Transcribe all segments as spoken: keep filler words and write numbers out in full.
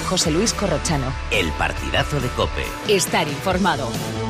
José Luis Corrochano. El partidazo de COPE. Estar informado.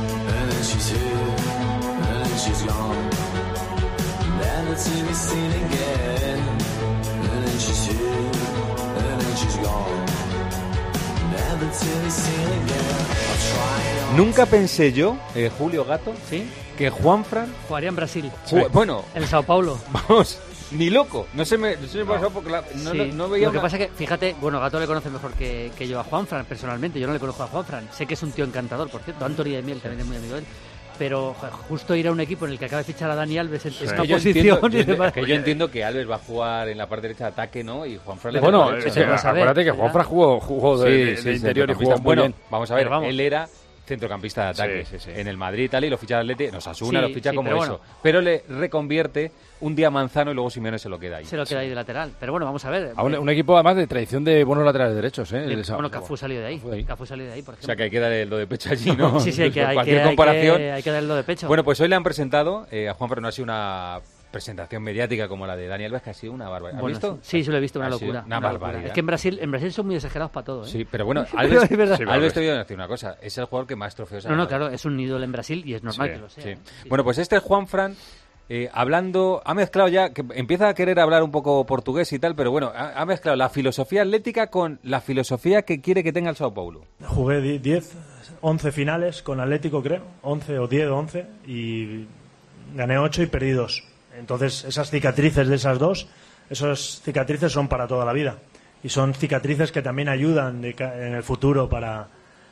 Nunca pensé yo, eh, Julio Gato, ¿sí? que Juanfran jugaría en Brasil. Sí. Bueno, en Sao Paulo. Vamos, ni loco. No se me, no se me no. pasó porque la, no, sí. no, no veía. Lo que una... pasa es que, fíjate, bueno, Gato le conoce mejor que, que yo a Juanfran personalmente. Yo no le conozco a Juanfran. Sé que es un tío encantador, por cierto. Anthony de Miel también es muy amigo de él. Pero justo ir a un equipo en el que acaba de fichar a Dani Alves en sí. esta yo posición entiendo, y demás. Que yo entiendo que Alves va a jugar en la parte derecha de ataque, ¿no? Y Juanfran le bueno, va a es que, acuérdate que Juanfran jugó, jugó de, sí, de, sí, de interior y jugó muy bueno, bien. Vamos a ver, vamos. Él era centrocampista de ataque sí, sí, sí. en el Madrid y tal, y lo ficha el Atleti, nos Asuna, sí, lo ficha sí, como pero eso. bueno. Pero le reconvierte un día Manzano y luego Simeone se lo queda ahí. Se lo queda ahí de lateral. Pero bueno, vamos a ver. A un, un equipo además de tradición de buenos laterales derechos, ¿eh? De, bueno, Cafú salió de ahí. Cafú, Cafú salió de ahí, por ejemplo. O sea que hay que dar el do de pecho allí, ¿no? sí, sí, hay que, hay cualquier que, comparación. Hay que, hay que dar el do de pecho. Bueno, pues hoy le han presentado eh, a Juanfran, no ha sido una presentación mediática como la de Dani Alves, que ha sido una barbaridad. ¿Has bueno, visto? Sí, sí, lo he visto, una ha locura. Una, una barbaridad. Locura. Es que en Brasil, en Brasil son muy exagerados para todo, ¿eh? Sí, pero bueno, Alves, pero es sí, Alves te voy a decir una cosa, es el jugador que más trofeos ha No, ganado. no, claro, es un ídolo en Brasil y es normal sí, que lo sea. Sí. ¿eh? Sí, bueno, pues este es Juanfran, eh, hablando, ha mezclado ya, que empieza a querer hablar un poco portugués y tal, pero bueno, ha, ha mezclado la filosofía atlética con la filosofía que quiere que tenga el Sao Paulo. Jugué diez, once finales con Atlético, creo, once o diez o once, y gané ocho y perdí dos. Entonces, esas cicatrices de esas dos, esas cicatrices son para toda la vida. Y son cicatrices que también ayudan de, en el futuro para,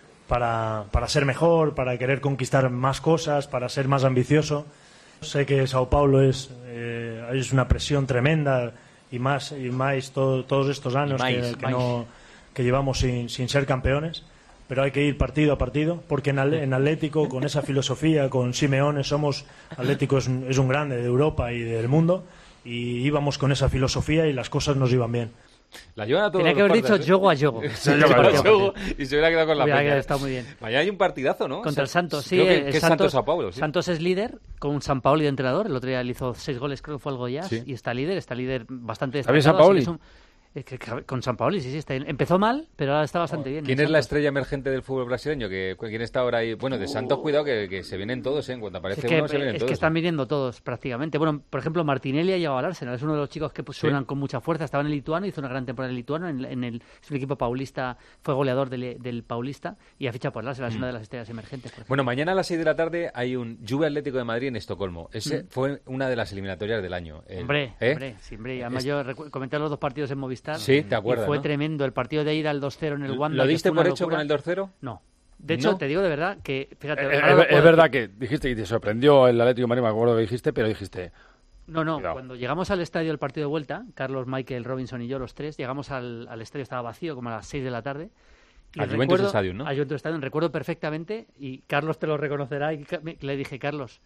para, para ser mejor, para querer conquistar más cosas, para ser más ambicioso. Sé que Sao Paulo es, eh, es una presión tremenda y más, y más todo, todos estos años más, que, que, no, que llevamos sin, sin ser campeones. Pero hay que ir partido a partido, porque en, en Atlético, con esa filosofía, con Simeone, somos Atlético es un, es un grande de Europa y del mundo, y íbamos con esa filosofía y las cosas nos iban bien. La llevan a todos Tenía que haber dicho ¿eh? yogo a yogo. Sí, yogo a yogo y se hubiera quedado con la hubiera peña. Está muy bien. Mañana hay un partidazo, ¿no? Contra el Santos, sí. Creo que, el que es Santos, Santos Sao Paulo, sí. Santos es líder, con un Sampaoli de entrenador. El otro día le hizo seis goles, creo que fue al Goiás, sí. Y está líder, está líder bastante destacado. ¿Está bien Sampaoli? Es un, es que, con Sampaoli, sí, sí. Está, empezó mal, pero ahora está bastante bien. ¿Quién es la estrella emergente del fútbol brasileño? Que, ¿Quién está ahora ahí? Bueno, de Santos, cuidado, que, que se vienen todos, ¿eh? En cuanto aparece es que, uno, se vienen es todos. Es que están viniendo todos, prácticamente. Bueno, por ejemplo, Martinelli ha llegado al Arsenal. Es uno de los chicos que pues, suenan ¿sí? con mucha fuerza. Estaba en el Lituano, hizo una gran temporada en el Lituano. En, en el, es un equipo paulista, fue goleador del, del Paulista y ha fichado por el Arsenal. Mm. Es una de las estrellas emergentes. Bueno, mañana a las seis de la tarde hay un Juve Atlético de Madrid en Estocolmo. Ese mm. fue una de las eliminatorias del año. El, hombre, ¿eh? hombre, sí, hombre. Además, es... yo comenté los dos partidos en Movistar. Sí, te acuerdas. Fue ¿no? tremendo el partido de ir al dos cero en el Wanda. ¿Lo diste por hecho locura. Con el dos cero? No. De hecho, no. te digo de verdad que... Fíjate, eh, es, es verdad que dijiste que te sorprendió el Atlético de Madrid, me acuerdo que dijiste, pero dijiste... No, no, cuidado. Cuando llegamos al estadio del partido de vuelta, Carlos, Michael, Robinson y yo, los tres, llegamos al, al estadio, estaba vacío, como a las seis de la tarde. Y a Juventus Stadium, ¿no? A Juventus Stadium, recuerdo perfectamente, y Carlos te lo reconocerá, y le dije, Carlos...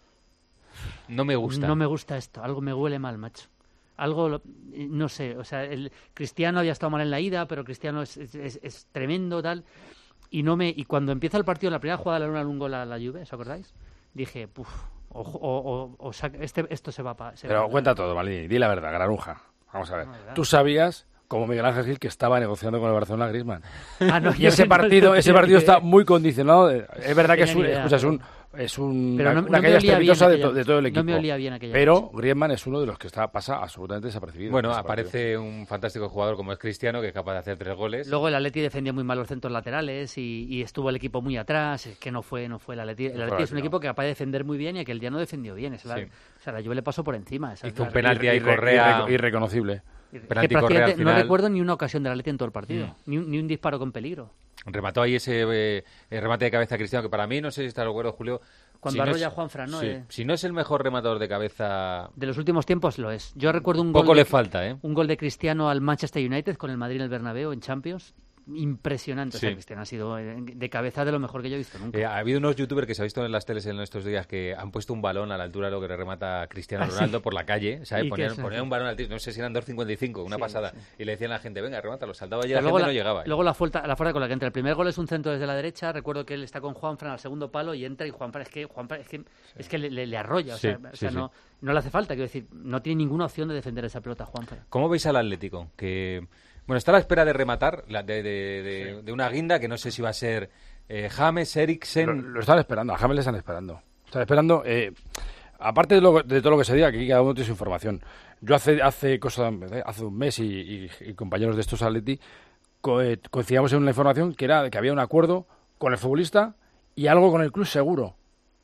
No me gusta. No me gusta esto, algo me huele mal, macho. Algo, no sé, o sea, el Cristiano había estado mal en la ida, pero Cristiano es, es, es, es tremendo, tal, y no me y cuando empieza el partido, la primera jugada le da un gol a la Juve, ¿os acordáis? Dije, puf, o, o, o, o este, esto se va para... Pero va cuenta todo, ¿vale? Di la verdad, Granuja. Vamos a ver. No, tú sabías, como Miguel Ángel Gil, que estaba negociando con el Barcelona Griezmann. Ah, no, y ese partido, no, ese partido está muy condicionado. De, es verdad que es un, escucha, es un es un, pero no, una, una no caída estrepitosa de, to, de todo el equipo. No me olía bien aquella pero noche. Griezmann es uno de los que está pasa absolutamente desapercibido. Bueno, aparece un fantástico jugador como es Cristiano, que es capaz de hacer tres goles. Luego el Atleti defendía muy mal los centros laterales y, y estuvo el equipo muy atrás. Es que no fue no fue el Atleti. El Atleti es un equipo que capaz de defender muy bien y aquel día no defendió bien. Es la, sí. O sea, la Juve le pasó por encima. Esa Hizo es un penalti ahí, Correa... Irreconocible. Penalti Correa al final. No recuerdo ni una ocasión del Atleti en todo el partido. Mm. Ni, un, ni un disparo con peligro. Remató ahí ese eh, remate de cabeza Cristiano, que para mí, no sé si está de acuerdo, Julio... Cuando si arrolla no es, Juanfran, ¿no? Sí. Eh. Si no es el mejor rematador de cabeza... De los últimos tiempos lo es. Yo recuerdo un Poco gol... le de, falta, ¿eh? Un gol de Cristiano al Manchester United con el Madrid en el Bernabéu en Champions. Impresionante. Sí. O sea, Cristiano ha sido de cabeza de lo mejor que yo he visto nunca. Eh, ha habido unos youtubers que se ha visto en las teles en estos días que han puesto un balón a la altura de lo que le remata Cristiano Ronaldo ah, sí. por la calle, ¿sabes? Poner, poner un balón al tío, no sé si eran dos cincuenta y cinco, una sí, pasada, sí. Y le decían a la gente, venga, remátalo, saltaba allí, la gente la, no llegaba. ¿eh? Luego la fuerza, la fuerza con la que entra. El primer gol es un centro desde la derecha, recuerdo que él está con Juanfran al segundo palo y entra y Juanfran es que, Juanfran es que, sí. es que le, le, le arrolla, o sea, sí, o sea sí, no, no le hace falta, quiero decir, no tiene ninguna opción de defender esa pelota Juanfran. ¿Cómo veis al Atlético? Que... Bueno, está a la espera de rematar, la de, de, de, sí. de una guinda que no sé si va a ser eh, James, Eriksen... Lo, lo están esperando, a James le están esperando. Están esperando... Eh, aparte de, lo, de todo lo que se diga, que aquí cada uno tiene su información. Yo hace hace cosa, hace un mes y, y, y compañeros de estos Atleti co eh, coincidíamos en una información que era que había un acuerdo con el futbolista y algo con el club seguro,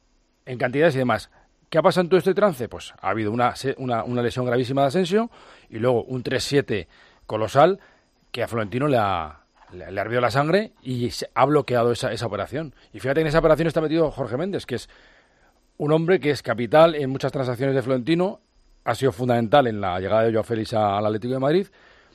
en cantidades y demás. ¿Qué ha pasado en todo este trance? Pues ha habido una, una, una lesión gravísima de Asensio y luego un tres siete colosal que a Florentino le ha, le, le ha hervido la sangre y se ha bloqueado esa, esa operación. Y fíjate, en esa operación está metido Jorge Méndez, que es un hombre que es capital en muchas transacciones de Florentino, ha sido fundamental en la llegada de Joao Félix al Atlético de Madrid,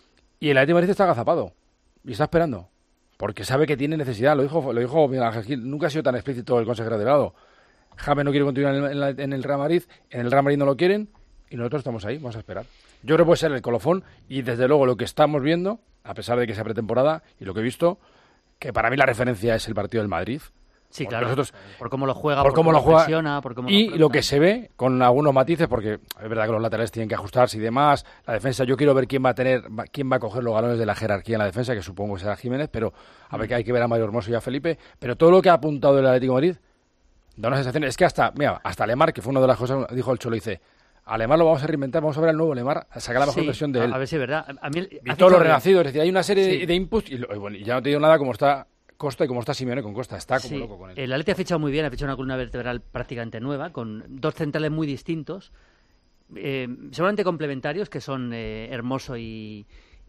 y el Atlético de Madrid está agazapado y está esperando, porque sabe que tiene necesidad. Lo dijo, lo dijo Miguel Ángel Gil, nunca ha sido tan explícito el consejero de lado. James no quiere continuar en, la, en el Real Madrid, en el Real Madrid no lo quieren, y nosotros estamos ahí, vamos a esperar. Yo creo que puede ser el colofón, y desde luego lo que estamos viendo, a pesar de que sea pretemporada, y lo que he visto, que para mí la referencia es el partido del Madrid. Sí, claro, nosotros, por cómo lo juega, por, por cómo, cómo lo juega presiona, por cómo y lo, lo que se ve con algunos matices, porque es verdad que los laterales tienen que ajustarse y demás, la defensa, yo quiero ver quién va a tener, quién va a coger los galones de la jerarquía en la defensa, que supongo que será Jiménez, pero a ver que hay que ver a Mario Hermoso y a Felipe, pero todo lo que ha apuntado el Atlético de Madrid da una sensación, es que hasta, mira, hasta Lemar, que fue una de las cosas, dijo el Cholo, dice, a Lemar lo vamos a reinventar, vamos a ver al nuevo Lemar, a sacar la mejor sí, versión de él. A ver si es verdad. A mí, y todo lo renacido, es decir, hay una serie sí. de, de inputs, y, lo, y, bueno, y ya no te digo nada como está Costa y como está Simeone con Costa, está como sí, loco con él. El Atleti ha fichado muy bien, ha fichado una columna vertebral prácticamente nueva, con dos centrales muy distintos, eh, seguramente complementarios, que son eh, Hermoso y,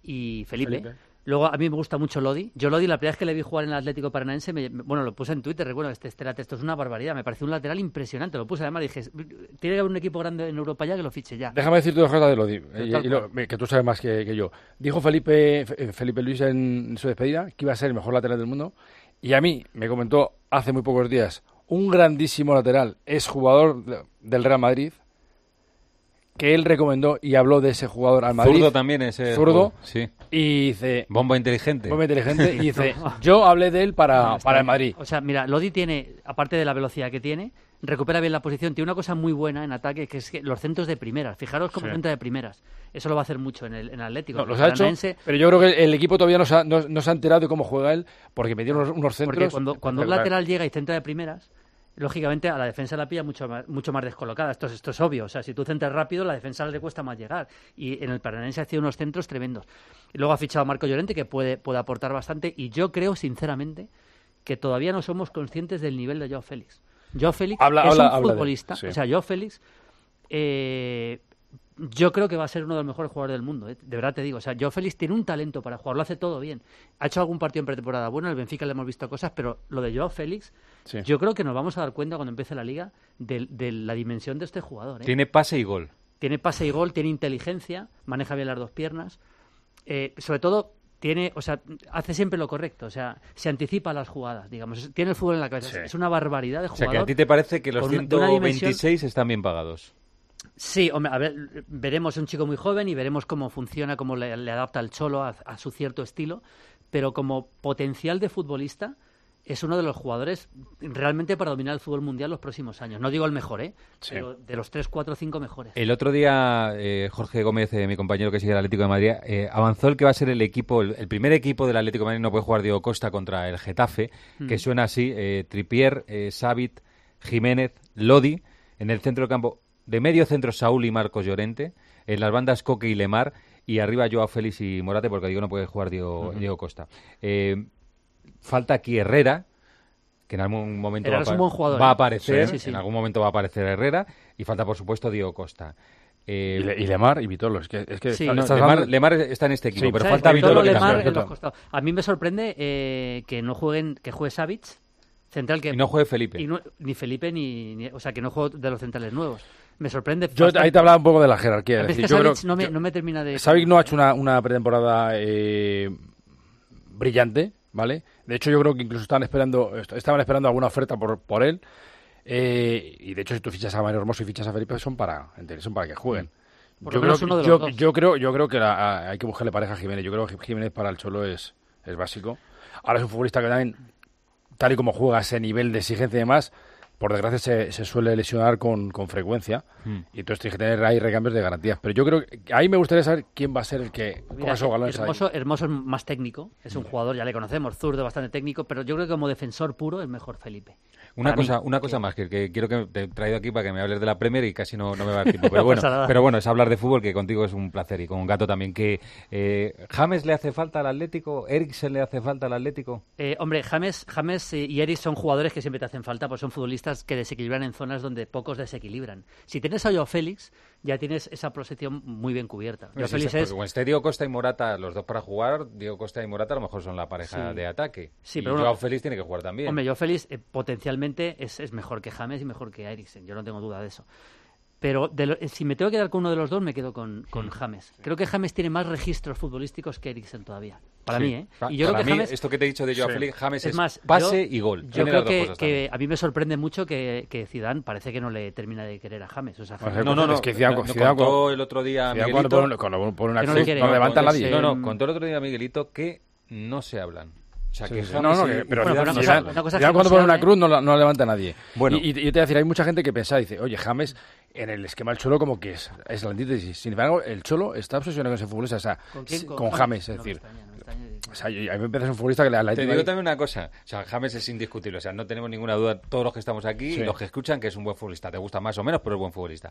y Felipe. Felipe. Luego, a mí me gusta mucho Lodi. Yo Lodi, la primera vez que le vi jugar en el Atlético Paranaense, me, bueno, lo puse en Twitter, recuerdo, este, este, esto es una barbaridad, me pareció un lateral impresionante, lo puse además, dije, tiene que haber un equipo grande en Europa ya que lo fiche ya. Déjame decirte dos cosas de Lodi, eh, y, y lo, que tú sabes más que, que yo. Dijo Felipe, Felipe Luis en su despedida que iba a ser el mejor lateral del mundo, y a mí me comentó hace muy pocos días un grandísimo lateral, es jugador del Real Madrid, que él recomendó y habló de ese jugador al Madrid. Zurdo también, ese Zurdo. Sí. Y dice... Bomba inteligente. Bomba inteligente. Y dice, yo hablé de él para, no, para el Madrid. O sea, mira, Lodi tiene, aparte de la velocidad que tiene, recupera bien la posición. Tiene una cosa muy buena en ataque, que es que los centros de primeras. Fijaros cómo sí. centra de primeras. Eso lo va a hacer mucho en el, en el Atlético. No, los ha hecho, pero yo creo que el equipo todavía no se ha, no, no se ha enterado de cómo juega él, porque me dieron unos, unos centros... Porque cuando, cuando un lateral llega y centra de primeras... Lógicamente a la defensa la pilla mucho más, mucho más descolocada, esto es, esto es obvio, o sea, si tú centras rápido la defensa le cuesta más llegar, y en el Paranaense ha sido unos centros tremendos. Y luego ha fichado a Marco Llorente, que puede, puede aportar bastante, y yo creo sinceramente que todavía no somos conscientes del nivel de Joao Félix. Joao Félix habla, es habla, un futbolista, de, sí. o sea, Joao Félix eh, yo creo que va a ser uno de los mejores jugadores del mundo, ¿eh? De verdad te digo. O sea, Joao Félix tiene un talento para jugar, lo hace todo bien. Ha hecho algún partido en pretemporada bueno, en el Benfica le hemos visto cosas, pero lo de Joao Félix, sí. yo creo que nos vamos a dar cuenta cuando empiece la Liga de, de la dimensión de este jugador, ¿eh? Tiene pase y gol. Tiene pase y gol, tiene inteligencia, maneja bien las dos piernas. Eh, sobre todo, tiene, o sea, hace siempre lo correcto, o sea, se anticipa a las jugadas, digamos. Tiene el fútbol en la cabeza. Sí. Es una barbaridad de jugador. O sea, que a ti te parece que los ciento veintiséis están bien pagados. Sí, hombre, a ver, veremos un chico muy joven y veremos cómo funciona, cómo le, le adapta el Cholo a, a su cierto estilo, pero como potencial de futbolista es uno de los jugadores realmente para dominar el fútbol mundial los próximos años. No digo el mejor, ¿eh? Sí. Pero de los tres, cuatro, cinco mejores. El otro día, eh, Jorge Gómez, eh, mi compañero que sigue el Atlético de Madrid, eh, avanzó el que va a ser el equipo, el, el primer equipo del Atlético de Madrid. No puede jugar Diego Costa contra el Getafe, mm. que suena así, eh, Trippier, eh, Savic, Jiménez, Lodi, en el centro del campo. De medio centro, Saúl y Marcos Llorente. En las bandas, Coque y Lemar. Y arriba, Joao Félix y Morate, porque digo, no puede jugar Diego, uh-huh. Diego Costa. Eh, falta aquí Herrera, que en algún momento va, un buen jugador, va a aparecer. Sí, sí, sí. En algún momento va a aparecer Herrera. Y falta, por supuesto, Diego Costa. Eh, y, Le, y Lemar y Vitolo. Es que, es que sí. no, Lemar, hablando... Lemar está en este equipo, sí, pero falta Vitolo. Vitolo. Lemar en los costados. A mí me sorprende eh, que no jueguen, que juegue Savic. Central que, y no juegue Felipe. Y no, ni Felipe, ni, ni... O sea, que no juegue de los centrales nuevos. Me sorprende. Yo bastante. Ahí te hablaba un poco de la jerarquía. Es decir, que yo Savic creo, no, me, yo, no me termina de... Savic no ha hecho una, una pretemporada eh, brillante, ¿vale? De hecho, yo creo que incluso estaban esperando estaban esperando alguna oferta por, por él. Eh, y de hecho, si tú fichas a Mario Hermoso y fichas a Felipe, son para, son para que jueguen. Por yo, creo, uno de yo, los yo creo yo creo que la, hay que buscarle pareja a Jiménez. Yo creo que Jiménez para el Cholo es, es básico. Ahora es un futbolista que también, tal y como juega a ese nivel de exigencia y demás, por desgracia se, se suele lesionar con, con frecuencia mm. y entonces tienes que tener ahí recambios de garantías. Pero yo creo que ahí me gustaría saber quién va a ser el que Mira, esos balones Hermoso, ahí. Hermoso es más técnico, es un jugador, ya le conocemos, zurdo, bastante técnico, pero yo creo que como defensor puro es mejor Felipe. Una cosa, mí, una cosa que... más que, que quiero que te he traído aquí para que me hables de la Premier y casi no, no me va a dar tiempo. Pero bueno, pero bueno, es hablar de fútbol, que contigo es un placer, y con Gato también. Que eh, ¿James le hace falta al Atlético? ¿Eriksen le hace falta al Atlético? Eh, hombre, James, James y Eriksen son jugadores que siempre te hacen falta, pues son futbolistas que desequilibran en zonas donde pocos desequilibran. Si tienes a Joao Félix, ya tienes esa posición muy bien cubierta. Joao sí, Félix sí, es... Como esté Diego Costa y Morata, los dos para jugar, Diego Costa y Morata a lo mejor son la pareja sí. de ataque. Sí, y pero Joao uno... Félix tiene que jugar también. Hombre, Joao Félix eh, potencialmente es, es mejor que James y mejor que Eriksen, yo no tengo duda de eso. Pero de lo, si me tengo que quedar con uno de los dos, me quedo con, con James. Creo que James tiene más registros futbolísticos que Eriksen todavía. Para sí. mí, ¿eh? Y yo para creo que mí, James, esto que te he dicho de Joao sí. Félix, James es, es más, pase yo, y gol. Yo creo que, que a mí me sorprende mucho que, que Zidane parece que no le termina de querer a James. O sea, James no, no, no, es que Zidane, no, Zidane contó el otro día Zidane Miguelito... Cuando pone, cuando una no, cruz, no, no levanta a nadie. No, no, contó el otro día Miguelito que no se hablan. O sea, sí, que sí. No, no, que, pero bueno, Zidane, una Zidane, cosa, una cosa Zidane que cuando no pone una hable, cruz no, no levanta a nadie. Bueno. Y, y, y yo te voy a decir, hay mucha gente que piensa, dice, oye, James en el esquema del Cholo como que es, es la antítesis. Sin embargo, el Cholo está obsesionado con ese futbolista, o sea, ¿Con, quién? con, con James, es no, decir... No me extraña, no me extraña. O sea, yo, a mí me parece un futbolista que la, la Te digo también una cosa, o sea, James es indiscutible, o sea, no tenemos ninguna duda, todos los que estamos aquí, sí. los que escuchan, que es un buen futbolista, te gusta más o menos, pero es buen futbolista.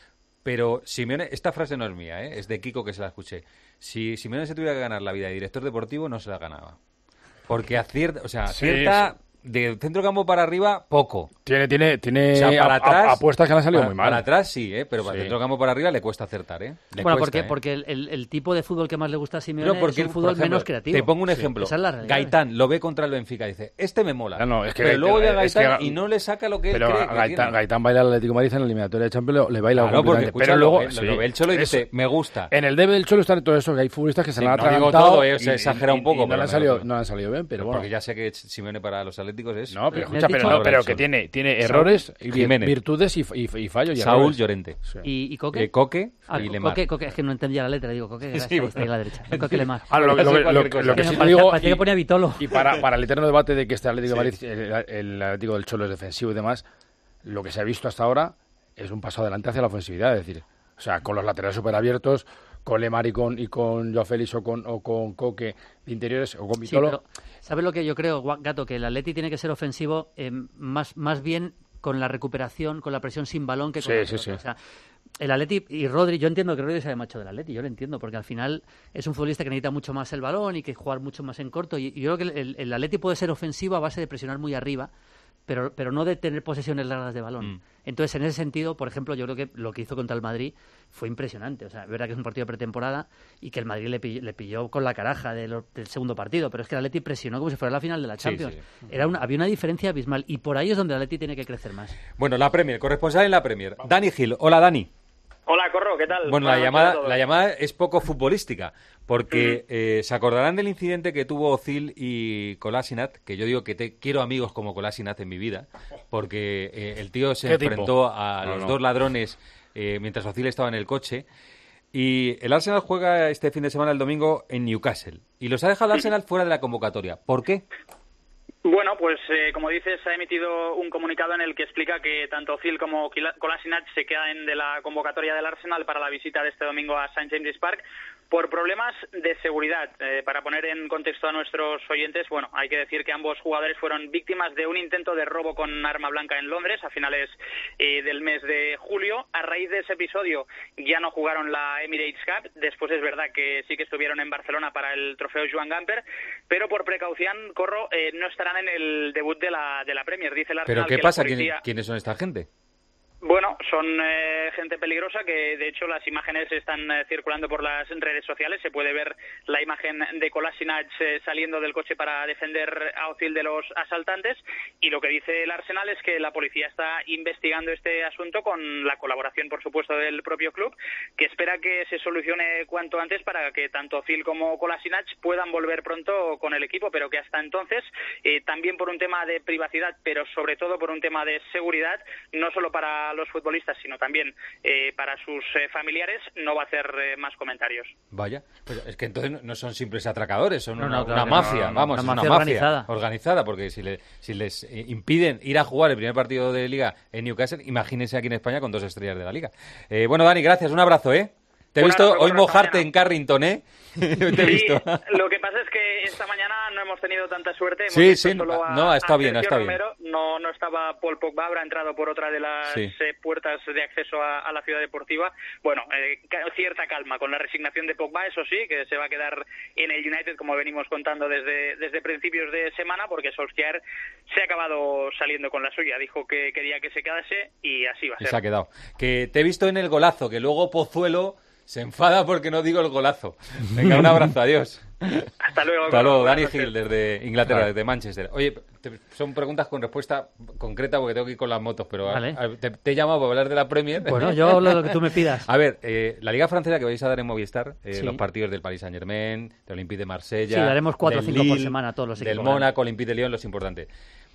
Pero Simeone, esta frase no es mía, ¿eh? Es de Kiko, que se la escuché. Si Simeone se tuviera que ganar la vida de director deportivo, no se la ganaba. Porque acierta, o sea, acierta... Sí, sí. De centro campo para arriba, poco. Tiene, tiene, tiene o sea, para a, atrás, a, apuestas que han salido para, muy mal. Para atrás sí, ¿eh? Pero para sí. centro campo para arriba le cuesta acertar, ¿eh? Le bueno, cuesta, porque, ¿eh? porque el, el, el tipo de fútbol que más le gusta a Simeone no, porque, es un fútbol ejemplo, menos creativo. Te pongo un ejemplo. Sí, esa es la realidad. Gaitán lo ve contra el Benfica y dice, este me mola. No, no, es que pero Gaitán, luego llega Gaitán que, y no le saca lo que él pero cree Gaitán, que tiene. Gaitán baila al Atlético de Madrid en la eliminatoria de Champions, le baila claro, completamente. Porque, pero luego lo, sí, lo ve el Cholo y dice, me gusta. En el debe del Cholo está todo eso, que hay futbolistas que se sí, le han no atragantado. Todo, eh, o sea, exagera un poco. Y no, le han salido, no han salido bien, pero bueno. Porque ya sé que Simeone para los Atléticos es... No, pero escucha, pero, no, pero que tiene, tiene errores, Jiménez. virtudes y, y, y fallos. Y Saúl errores. Llorente. Sí. ¿Y, y Coque? Eh, Coque ah, y Lemar. Coque, Coque, es que no entendía la letra, digo Coque, sí, está, bueno. está ahí a la derecha. Coque Lemar. Ah, lo, lo, lo, lo, lo, lo que sí te digo... Parecía que ponía Vitolo. Y para, para el eterno debate de que este Atlético de sí. Madrid, el, el Atlético del Cholo es defensivo y demás, lo que se ha visto hasta ahora es un paso adelante hacia la ofensividad, es decir, o sea, con los laterales súper abiertos, con Lemar y con, y con Joao Félix o con, o con Coque de interiores o con Vitolo. Sí, pero ¿sabes lo que yo creo, Gato? Que el Atleti tiene que ser ofensivo eh, más, más bien con la recuperación, con la presión sin balón que con sí, sí, sí. O sea, el Atleti y Rodri, yo entiendo que Rodri sea macho del Atleti, yo lo entiendo, porque al final es un futbolista que necesita mucho más el balón y que jugar mucho más en corto, y, y yo creo que el, el Atleti puede ser ofensivo a base de presionar muy arriba, pero, pero no de tener posesiones largas de balón. Mm. Entonces, en ese sentido, por ejemplo, yo creo que lo que hizo contra el Madrid fue impresionante. O sea, es verdad que es un partido de pretemporada y que el Madrid le pilló, le pilló con la caraja de lo, del segundo partido, pero es que el Atleti presionó como si fuera la final de la Champions. Sí, sí. Era una, había una diferencia abismal y por ahí es donde el Atleti tiene que crecer más. Bueno, la Premier, corresponsal en la Premier. Dani Gil. Hola, Dani. Hola, Corro, ¿qué tal? Bueno, la llamada, la llamada es poco futbolística, porque mm. eh, se acordarán del incidente que tuvo Ozil y Kolasinac, que yo digo que te, quiero amigos como Kolasinac en mi vida, porque eh, el tío se enfrentó tipo? a no, los no. dos ladrones eh, mientras Ozil estaba en el coche, y el Arsenal juega este fin de semana, el domingo, en Newcastle, y los ha dejado el Arsenal fuera de la convocatoria. ¿Por qué? Bueno, pues eh, como dices, ha emitido un comunicado en el que explica que tanto Ozil como Kolasinac se quedan de la convocatoria del Arsenal para la visita de este domingo a Saint James's Park por problemas de seguridad. Eh, para poner en contexto a nuestros oyentes, bueno, hay que decir que ambos jugadores fueron víctimas de un intento de robo con arma blanca en Londres a finales eh, del mes de julio. A raíz de ese episodio ya no jugaron la Emirates Cup. Después es verdad que sí que estuvieron en Barcelona para el trofeo Joan Gamper, pero por precaución, Corro, eh, no estarán en el debut de la de la Premier. Dice el Arsenal. ¿Pero qué que pasa? policía... ¿Quiénes son esta gente? Bueno, son eh, gente peligrosa que, de hecho, las imágenes están eh, circulando por las redes sociales. Se puede ver la imagen de Kolasinac eh, saliendo del coche para defender a Ozil de los asaltantes. Y lo que dice el Arsenal es que la policía está investigando este asunto con la colaboración, por supuesto, del propio club, que espera que se solucione cuanto antes para que tanto Ozil como Kolasinac puedan volver pronto con el equipo, pero que hasta entonces, eh, también por un tema de privacidad, pero sobre todo por un tema de seguridad, no solo para para los futbolistas, sino también eh, para sus eh, familiares, no va a hacer eh, más comentarios. Vaya, pues es que entonces no son simples atracadores, son no, una, no, claro una mafia, no, no, vamos, una es mafia una mafia organizada. organizada, porque si, le, si les eh, impiden ir a jugar el primer partido de Liga en Newcastle, imagínense aquí en España con dos estrellas de la Liga. Eh, bueno, Dani, gracias, un abrazo, ¿eh? Te he visto hoy mojarte en Carrington, ¿eh? Te he sí, visto. Lo que pasa es que esta mañana no hemos tenido tanta suerte. Hemos sí, sí, solo a, no, ha estado bien, ha estado Romero. bien. No, no estaba Paul Pogba, habrá entrado por otra de las sí. eh, puertas de acceso a, a la ciudad deportiva. Bueno, eh, cierta calma con la resignación de Pogba, eso sí, que se va a quedar en el United, como venimos contando desde, desde principios de semana, porque Solskjaer se ha acabado saliendo con la suya. Dijo que quería que se quedase y así va a ser. Y se ha quedado. Que te he visto en el golazo, que luego Pozuelo se enfada porque no digo el golazo. Venga, un abrazo, adiós. Hasta luego. Hasta luego, Dani Gil, desde Inglaterra, claro. desde Manchester. Oye, te, son preguntas con respuesta concreta porque tengo que ir con las motos, pero vale. a, a, te, te he llamado para hablar de la Premier. Bueno, yo hablo de lo que tú me pidas. A ver, eh, la Liga Francesa que vais a dar en Movistar, eh, sí. los partidos del Paris Saint-Germain, del Olympique de Marsella... Sí, daremos cuatro o cinco Lille, por semana a todos los equipos. Del Mónaco, Olympique de Lyon, los importantes.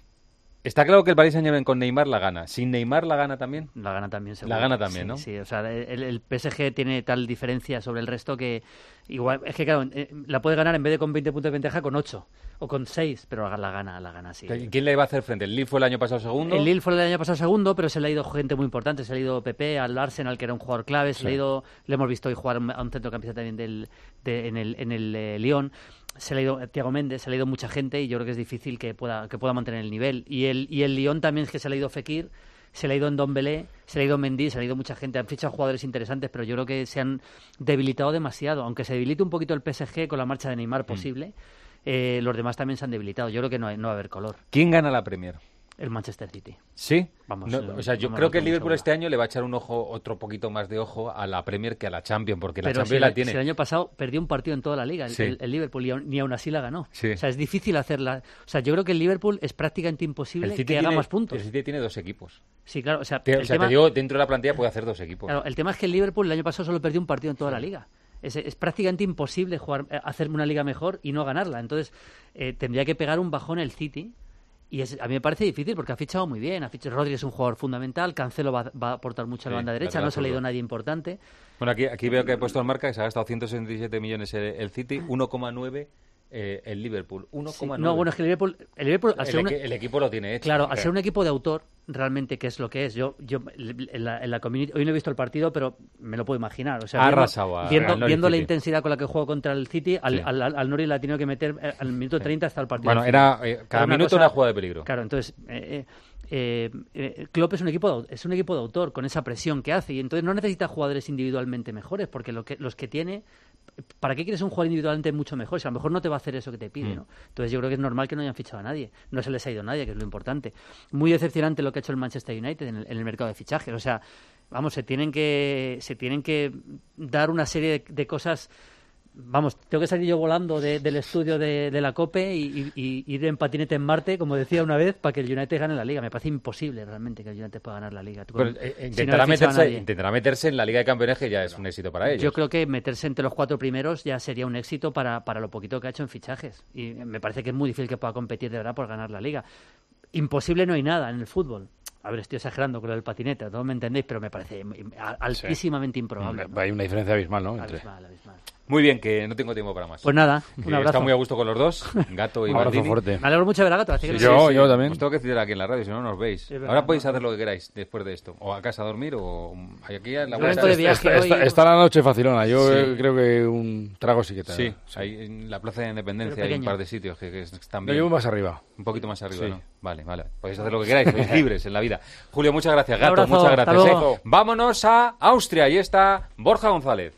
Está claro que el Paris Saint-Germain con Neymar la gana. ¿Sin Neymar la gana también? La gana también, seguro. La gana también, sí, ¿no? Sí, o sea, el, el P S G tiene tal diferencia sobre el resto que igual, es que claro, la puede ganar en vez de con veinte puntos de ventaja con ocho o con seis, pero la gana, la gana, sí. ¿Quién le va a hacer frente? ¿El Lille fue el año pasado segundo? El Lille fue el año pasado segundo, pero se le ha ido gente muy importante. Se le ha ido Pepe al Arsenal, que era un jugador clave. Se sí. le ha ido, le hemos visto hoy jugar a un centrocampista también del, de, en el, en el eh, Lyon. Se le ha ido Thiago Méndez, se le ha ido mucha gente y yo creo que es difícil que pueda que pueda mantener el nivel. Y el y el Lyon también es que se le ha ido Fekir, se le ha ido Ndombele, se le ha ido Mendy, se le ha ido mucha gente. Han fichado jugadores interesantes, pero yo creo que se han debilitado demasiado. Aunque se debilite un poquito el P S G con la marcha de Neymar posible, mm. eh, los demás también se han debilitado. Yo creo que no, no va a haber color. ¿Quién gana la Premier? El Manchester City. ¿Sí? Vamos, no, el, o sea, yo creo que el Liverpool este año le va a echar un ojo, otro poquito más de ojo a la Premier que a la Champions, porque la Pero Champions si la el, tiene. Si el año pasado perdió un partido en toda la liga, el, sí. el, el Liverpool, y aun, ni aún así la ganó. Sí. O sea, es difícil hacerla. O sea, yo creo que el Liverpool es prácticamente imposible que tiene, haga más puntos. El City tiene dos equipos. Sí, claro. O sea, te, el o sea tema, te digo, dentro de la plantilla puede hacer dos equipos. Claro, el tema es que el Liverpool el año pasado solo perdió un partido en toda sí. la liga. Es, es prácticamente imposible jugar, hacer una liga mejor y no ganarla. Entonces, eh, tendría que pegar un bajón el City. Y es, a mí me parece difícil porque ha fichado muy bien. Ha fichado, Rodri es un jugador fundamental. Cancelo va, va a aportar mucho a la sí, banda derecha. No se le ha ido nadie importante. Bueno, aquí, aquí veo que he puesto en marca que se ha gastado ciento sesenta y siete millones el, el City, uno coma nueve eh, el Liverpool. uno coma nueve. Sí, no, bueno, es que el Liverpool... El, Liverpool, al el, ser un, el equipo lo tiene hecho. Claro, al okay. ser un equipo de autor, realmente, que es lo que es. Yo, yo en la, en la community, hoy no he visto el partido, pero me lo puedo imaginar. O sea, ha viendo, arrasado a, viendo, al viendo la intensidad con la que juego contra el City, al, sí. al, al, al Norwich la ha tenido que meter al minuto treinta hasta el partido. Bueno, era eh, cada una minuto cosa, una jugada de peligro. Claro, entonces... Eh, eh, eh, Klopp es un equipo de, es un equipo de autor con esa presión que hace y entonces no necesita jugadores individualmente mejores porque, lo que los que tiene, ¿para qué quieres un jugador individualmente mucho mejor? Si a lo mejor no te va a hacer eso que te pide, mm. ¿no? Entonces yo creo que es normal que no hayan fichado a nadie, no se les ha ido a nadie, que es lo importante. Muy decepcionante lo que ha hecho el Manchester United en el, en el mercado de fichajes, o sea, vamos, se tienen que se tienen que dar una serie de, de cosas. Vamos, tengo que salir yo volando de, del estudio de, de la COPE y, y, y ir en patinete en Marte, como decía una vez, para que el United gane la Liga. Me parece imposible realmente que el United pueda ganar la Liga. Tú, Pero, eh, intentará, si no meterse, intentará meterse en la Liga de Campeones, que ya es un éxito para ellos. Yo creo que meterse entre los cuatro primeros ya sería un éxito para, para lo poquito que ha hecho en fichajes. Y me parece que es muy difícil que pueda competir de verdad por ganar la Liga. Imposible no hay nada en el fútbol. A ver, estoy exagerando con lo del patinete, todos me entendéis, pero me parece altísimamente sí. improbable. ¿no? Hay una diferencia abismal, ¿no? Entre... Abismal, abismal. Muy bien, que no tengo tiempo para más. Pues nada, un que abrazo. Está muy a gusto con los dos, Gato y un abrazo Martini. fuerte. Me alegro mucho de ver a Gato. Sí, que yo, sí, sí. yo también. Os tengo que citar aquí en la radio, si no, no os veis. Sí, verdad, Ahora podéis no. hacer lo que queráis después de esto. O a casa a dormir o aquí en la vuelta. De viaje está, hoy... está la noche facilona. Yo sí. creo que un trago sí que te Sí, sí. Hay en la Plaza de Independencia hay un par de sitios que, que están bien. Lo llevo más arriba. Un poquito más arriba, sí. ¿no? Vale, vale. Podéis hacer lo que queráis, sois libres en la vida. Julio, muchas gracias. Gato, abrazo, muchas gracias. ¿eh? Vámonos a Austria. Ahí está Borja González.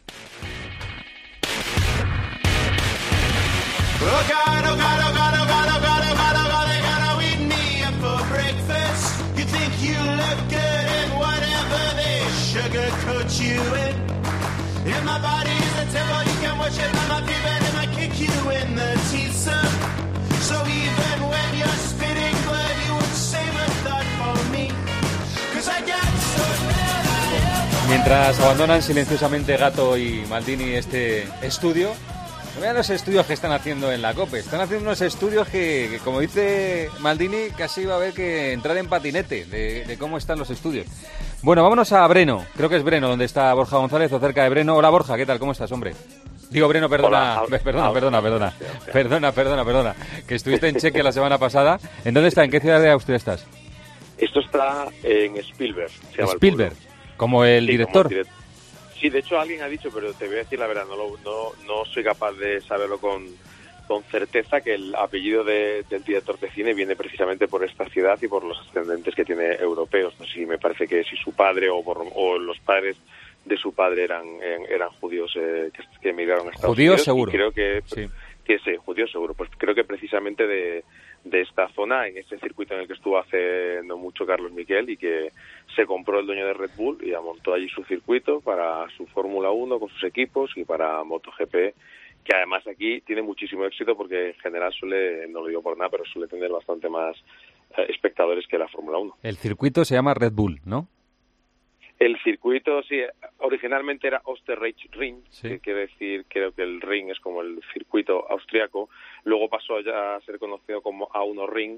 Oh God, oh God, oh God, oh God, oh God, oh God, oh God, they gotta eat me up for breakfast. You think you look good in whatever they sugarcoat you in. If my body's a temple, you can watch it on my feet, but it might kick you in the teeth, son. So even when you're spitting blood, you would save a thought for me. Cause I got so bad I Mientras abandonan silenciosamente Gato y Maldini este estudio, Vean los estudios que están haciendo en la COPE. Están haciendo unos estudios que, que como dice Maldini, casi va a haber que entrar en patinete de, de cómo están los estudios. Bueno, vámonos a Breno. Creo que es Breno, donde está Borja González, o cerca de Breno. Hola, Borja, ¿qué tal? ¿Cómo estás, hombre? Digo, Breno, perdona, Hola, perdona, perdona, perdona, perdona, perdona, perdona, que estuviste en Chequia la semana pasada. ¿En dónde está? ¿En qué ciudad de Austria estás? Esto está en Spielberg. Se llama Spielberg, el como el sí, director. Como el direct- sí, de hecho alguien ha dicho, pero te voy a decir la verdad, no, lo, no, no soy capaz de saberlo con, con certeza, que el apellido de, del director de cine viene precisamente por esta ciudad y por los ascendentes que tiene europeos. No sé si me parece que si su padre o, por, o los padres de su padre eran eran judíos eh, que, que emigraron a Estados judíos Unidos. Seguro. Y creo que, sí. que sí, judíos seguro. Pues creo que precisamente de, de esta zona, en este circuito en el que estuvo hace no mucho Carlos Miquel, y que se compró el dueño de Red Bull y montó allí su circuito para su Fórmula uno con sus equipos y para MotoGP, que además aquí tiene muchísimo éxito porque en general suele, no lo digo por nada, pero suele tener bastante más eh, espectadores que la Fórmula uno. El circuito se llama Red Bull, ¿no? El circuito, sí, originalmente era Österreich-Ring, sí. que quiere decir, creo que el Ring es como el circuito austriaco. Luego pasó ya a ser conocido como A uno Ring,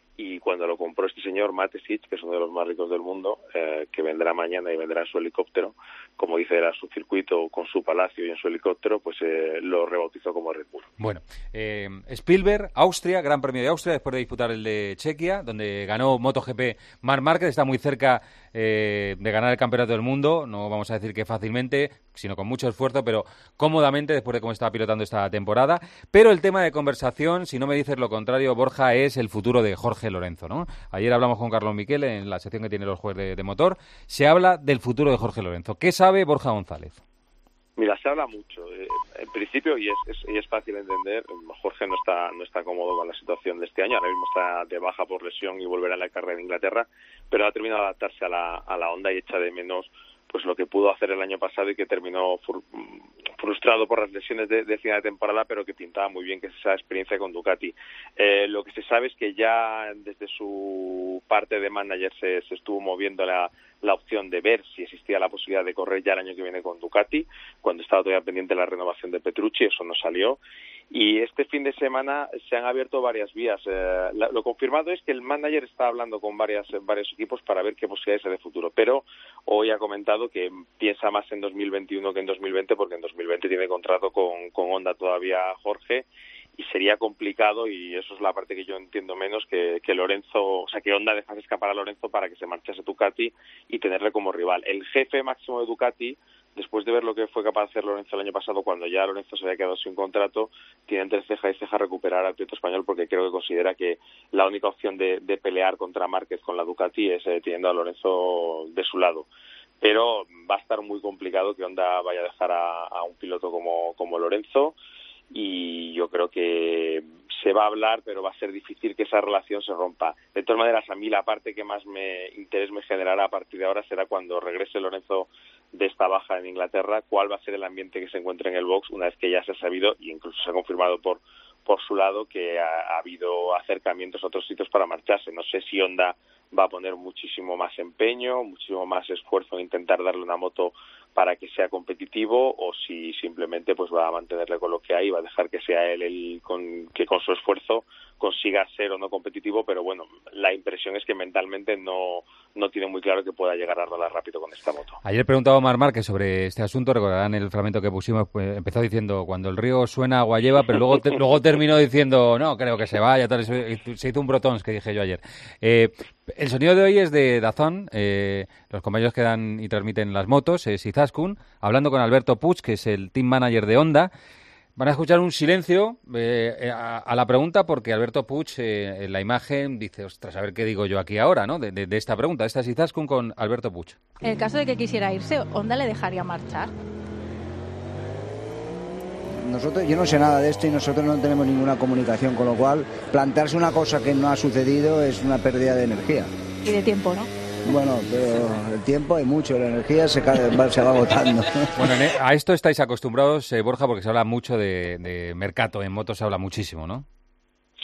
y cuando lo compró este señor, Matesic, que es uno de los más ricos del mundo, eh, que vendrá mañana y vendrá en su helicóptero, como dice, era su circuito con su palacio y en su helicóptero, pues eh, lo rebautizó como Red Bull. Bueno, eh, Spielberg, Austria, Gran Premio de Austria, después de disputar el de Chequia, donde ganó MotoGP Marc Márquez, está muy cerca eh, de ganar el Campeonato del Mundo, no vamos a decir que fácilmente, sino con mucho esfuerzo, pero cómodamente, después de cómo estaba pilotando esta temporada. Pero el tema de conversación, si no me dices lo contrario, Borja, es el futuro de Jorge Lorenzo, ¿no? Ayer hablamos con Carlos Miquel en la sección que tiene los jueves de, de motor. Se habla del futuro de Jorge Lorenzo. ¿Qué sabe Borja González? Mira, se habla mucho. Eh, en principio, y es, es, y es fácil entender, Jorge no está no está cómodo con la situación de este año. Ahora mismo está de baja por lesión y volverá a la carrera de Inglaterra, pero ha terminado de adaptarse a la, a la Honda y echa de menos pues lo que pudo hacer el año pasado y que terminó fr- frustrado por las lesiones de, de final de temporada, pero que pintaba muy bien, que es esa experiencia con Ducati. Eh, lo que se sabe es que ya desde su parte de manager se, se estuvo moviendo la, la opción de ver si existía la posibilidad de correr ya el año que viene con Ducati, cuando estaba todavía pendiente la renovación de Petrucci, eso no salió. Y este fin de semana se han abierto varias vías. Eh, la, lo confirmado es que el manager está hablando con varias, varios equipos para ver qué posibilidades hay de futuro, pero hoy ha comentado que piensa más en dos mil veintiuno que en dos mil veinte, porque en dos mil veinte tiene contrato con, con Honda todavía Jorge, y sería complicado, y eso es la parte que yo entiendo menos, que, que Lorenzo, o sea, que Honda dejase escapar a Lorenzo para que se marchase Ducati y tenerle como rival. El jefe máximo de Ducati, después de ver lo que fue capaz de hacer Lorenzo el año pasado, cuando ya Lorenzo se había quedado sin contrato, tiene entre ceja y ceja recuperar al piloto español, porque creo que considera que la única opción de, de pelear contra Márquez con la Ducati es eh, teniendo a Lorenzo de su lado. Pero va a estar muy complicado que Honda vaya a dejar a, a un piloto como, como Lorenzo, y yo creo que se va a hablar, pero va a ser difícil que esa relación se rompa. De todas maneras, a mí la parte que más me interés me generará a partir de ahora será cuando regrese Lorenzo de esta baja en Inglaterra, cuál va a ser el ambiente que se encuentre en el box una vez que ya se ha sabido, y incluso se ha confirmado por por su lado, que ha, ha habido acercamientos a otros sitios para marcharse. No sé si Honda va a poner muchísimo más empeño, muchísimo más esfuerzo en intentar darle una moto para que sea competitivo, o si simplemente pues va a mantenerle con lo que hay, va a dejar que sea él el con, que con su esfuerzo consiga ser o no competitivo, pero bueno, la impresión es que mentalmente no, no tiene muy claro que pueda llegar a rodar rápido con esta moto. Ayer preguntaba a Marc Márquez sobre este asunto, recordarán el fragmento que pusimos, pues empezó diciendo, cuando el río suena agua lleva, pero luego te, luego terminó diciendo, no, creo que se vaya, tal, se hizo un brotons, que dije yo ayer. Eh, el sonido de hoy es de DAZN, eh, los compañeros que dan y transmiten las motos, es Izaskun, hablando con Alberto Puig, que es el team manager de Honda. Van a escuchar un silencio eh, a, a la pregunta, porque Alberto Puig eh, en la imagen dice, ostras, a ver qué digo yo aquí ahora, ¿no? De, de, de esta pregunta. Esta es Izaskun con Alberto Puig. En el caso de que quisiera irse, ¿Honda le dejaría marchar? Nosotros, yo no sé nada de esto y nosotros no tenemos ninguna comunicación, con lo cual plantearse una cosa que no ha sucedido es una pérdida de energía. Y de tiempo, ¿no? Bueno, pero el tiempo hay mucho, la energía se, cae, se va agotando. Bueno, a esto estáis acostumbrados, eh, Borja, porque se habla mucho de, de mercado, en motos se habla muchísimo, ¿no? Sí, sí,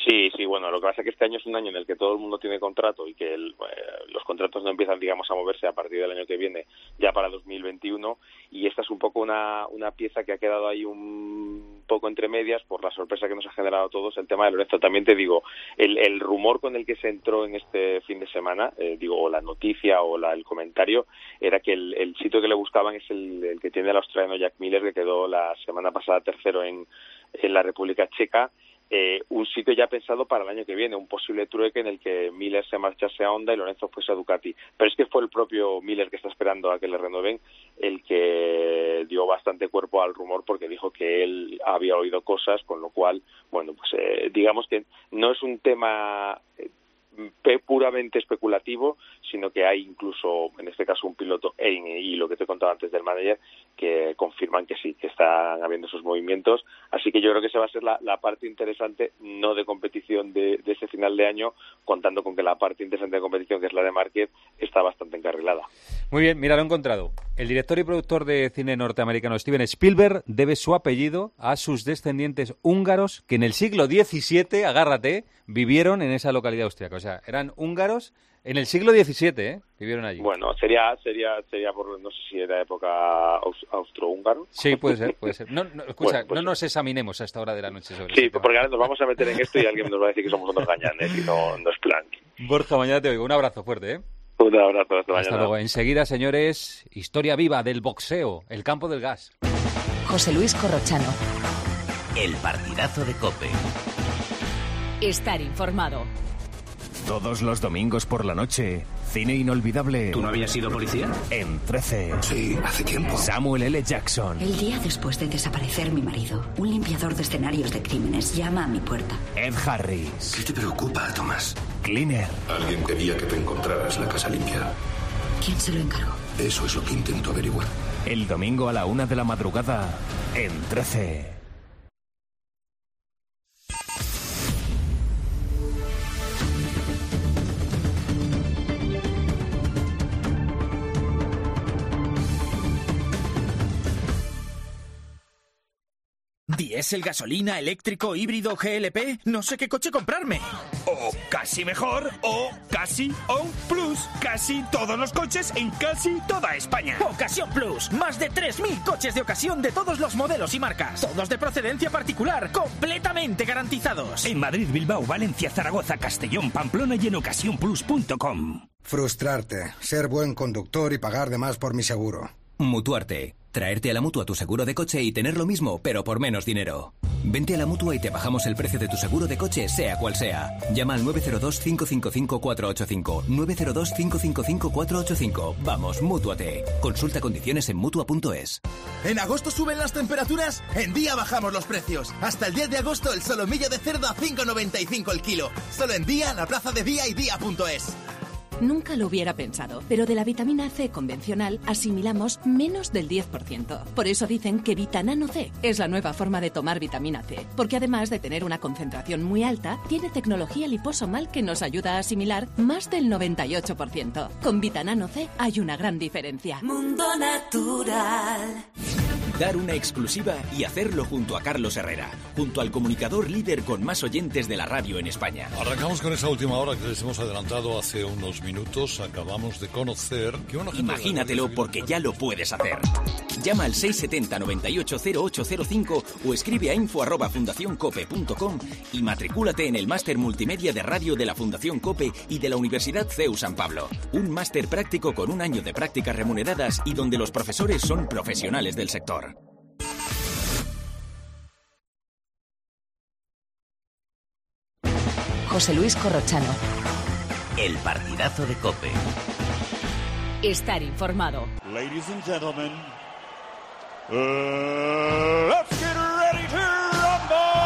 sí, bueno, lo que pasa es que este año es un año en el que todo el mundo tiene contrato y que el, eh, los contratos no empiezan, digamos, a moverse a partir del año que viene, ya para dos mil veintiuno, y esta es un poco una, una pieza que ha quedado ahí un poco entre medias por la sorpresa que nos ha generado a todos el tema de Lorenzo. También te digo, el, el rumor con el que se entró en este fin de semana, eh, digo, o la noticia o la, el comentario, era que el, el sitio que le buscaban es el, el que tiene el australiano Jack Miller, que quedó la semana pasada tercero en, en la República Checa. Eh, un sitio ya pensado para el año que viene, un posible trueque en el que Miller se marchase a Honda y Lorenzo fuese a Ducati. Pero es que fue el propio Miller, que está esperando a que le renueven, el que dio bastante cuerpo al rumor, porque dijo que él había oído cosas, con lo cual, bueno, pues eh, digamos que no es un tema eh, puramente especulativo, sino que hay incluso, en este caso, un piloto e, y lo que te contaba antes del manager, que confirman que sí, que están habiendo esos movimientos. Así que yo creo que esa va a ser la, la parte interesante, no de competición de, de ese final de año, contando con que la parte interesante de competición, que es la de Márquez, está bastante encarrilada. Muy bien, mira, lo he encontrado. El director y productor de cine norteamericano Steven Spielberg debe su apellido a sus descendientes húngaros que en el siglo diecisiete, agárrate, vivieron en esa localidad austríaca. O sea, eran húngaros en el siglo diecisiete, ¿eh? Vivieron allí. Bueno, sería sería sería por, no sé si era época aus- austrohúngaro. Sí, puede ser, puede ser. No, no, escucha, bueno, pues, no nos examinemos a esta hora de la noche sobre sí, eso. porque ahora nos vamos a meter en esto y alguien nos va a decir que somos unos gañanes y no, no es plan. Borja, mañana te oigo. Un abrazo fuerte, ¿eh? Un abrazo, hasta mañana. Hasta luego. Enseguida, señores, historia viva del boxeo, el campo del gas. José Luis Corrochano. El partidazo de COPE. Estar informado. Todos los domingos por la noche, cine inolvidable. ¿Tú no habías sido policía? En trece. Sí, hace tiempo. Samuel L. Jackson. El día después de desaparecer mi marido, un limpiador de escenarios de crímenes llama a mi puerta. Ed Harris. ¿Qué te preocupa, Tomás? Cleaner. Alguien quería que te encontraras la casa limpia. ¿Quién se lo encargó? Eso es lo que intento averiguar. El domingo a la una de la madrugada, en trece. ¿Diésel, gasolina, eléctrico, híbrido, G L P? No sé qué coche comprarme. O casi mejor, o casi On Plus. Casi todos los coches en casi toda España. Ocasión Plus. Más de tres mil coches de ocasión de todos los modelos y marcas. Todos de procedencia particular, completamente garantizados. En Madrid, Bilbao, Valencia, Zaragoza, Castellón, Pamplona y en ocasión plus punto com. Frustrarte, ser buen conductor y pagar de más por mi seguro. Mutuarte. Traerte a la Mutua tu seguro de coche y tener lo mismo, pero por menos dinero. Vente a la Mutua y te bajamos el precio de tu seguro de coche, sea cual sea. Llama al nueve cero dos, cinco cinco cinco, cuatro ocho cinco. nueve cero dos, cinco cinco cinco, cuatro ocho cinco. Vamos, Mútuate. Consulta condiciones en Mutua punto es. ¿En agosto suben las temperaturas? En Día bajamos los precios. Hasta el diez de agosto el solomillo de cerdo a cinco noventa y cinco el kilo. Solo en Día, la plaza de Día y Día punto es. Nunca lo hubiera pensado, pero de la vitamina C convencional asimilamos menos del diez por ciento. Por eso dicen que Vitanano C es la nueva forma de tomar vitamina C, porque además de tener una concentración muy alta, tiene tecnología liposomal que nos ayuda a asimilar más del noventa y ocho por ciento. Con Vitanano C hay una gran diferencia. Mundo Natural. Dar una exclusiva y hacerlo junto a Carlos Herrera, junto al comunicador líder con más oyentes de la radio en España. Arrancamos con esa última hora que les hemos adelantado hace unos minutos. Acabamos de conocer que una gente... Imagínatelo porque ya lo puedes hacer. Llama al seis siete cero, noventa y ocho, cero ocho cero cinco o escribe a info arroba fundación cope punto com y matricúlate en el máster multimedia de radio de la Fundación COPE y de la Universidad C E U San Pablo. Un máster práctico con un año de prácticas remuneradas y donde los profesores son profesionales del sector. José Luis Corrochano. El partidazo de COPE. Estar informado. Ladies and gentlemen, uh, let's get ready to rumble.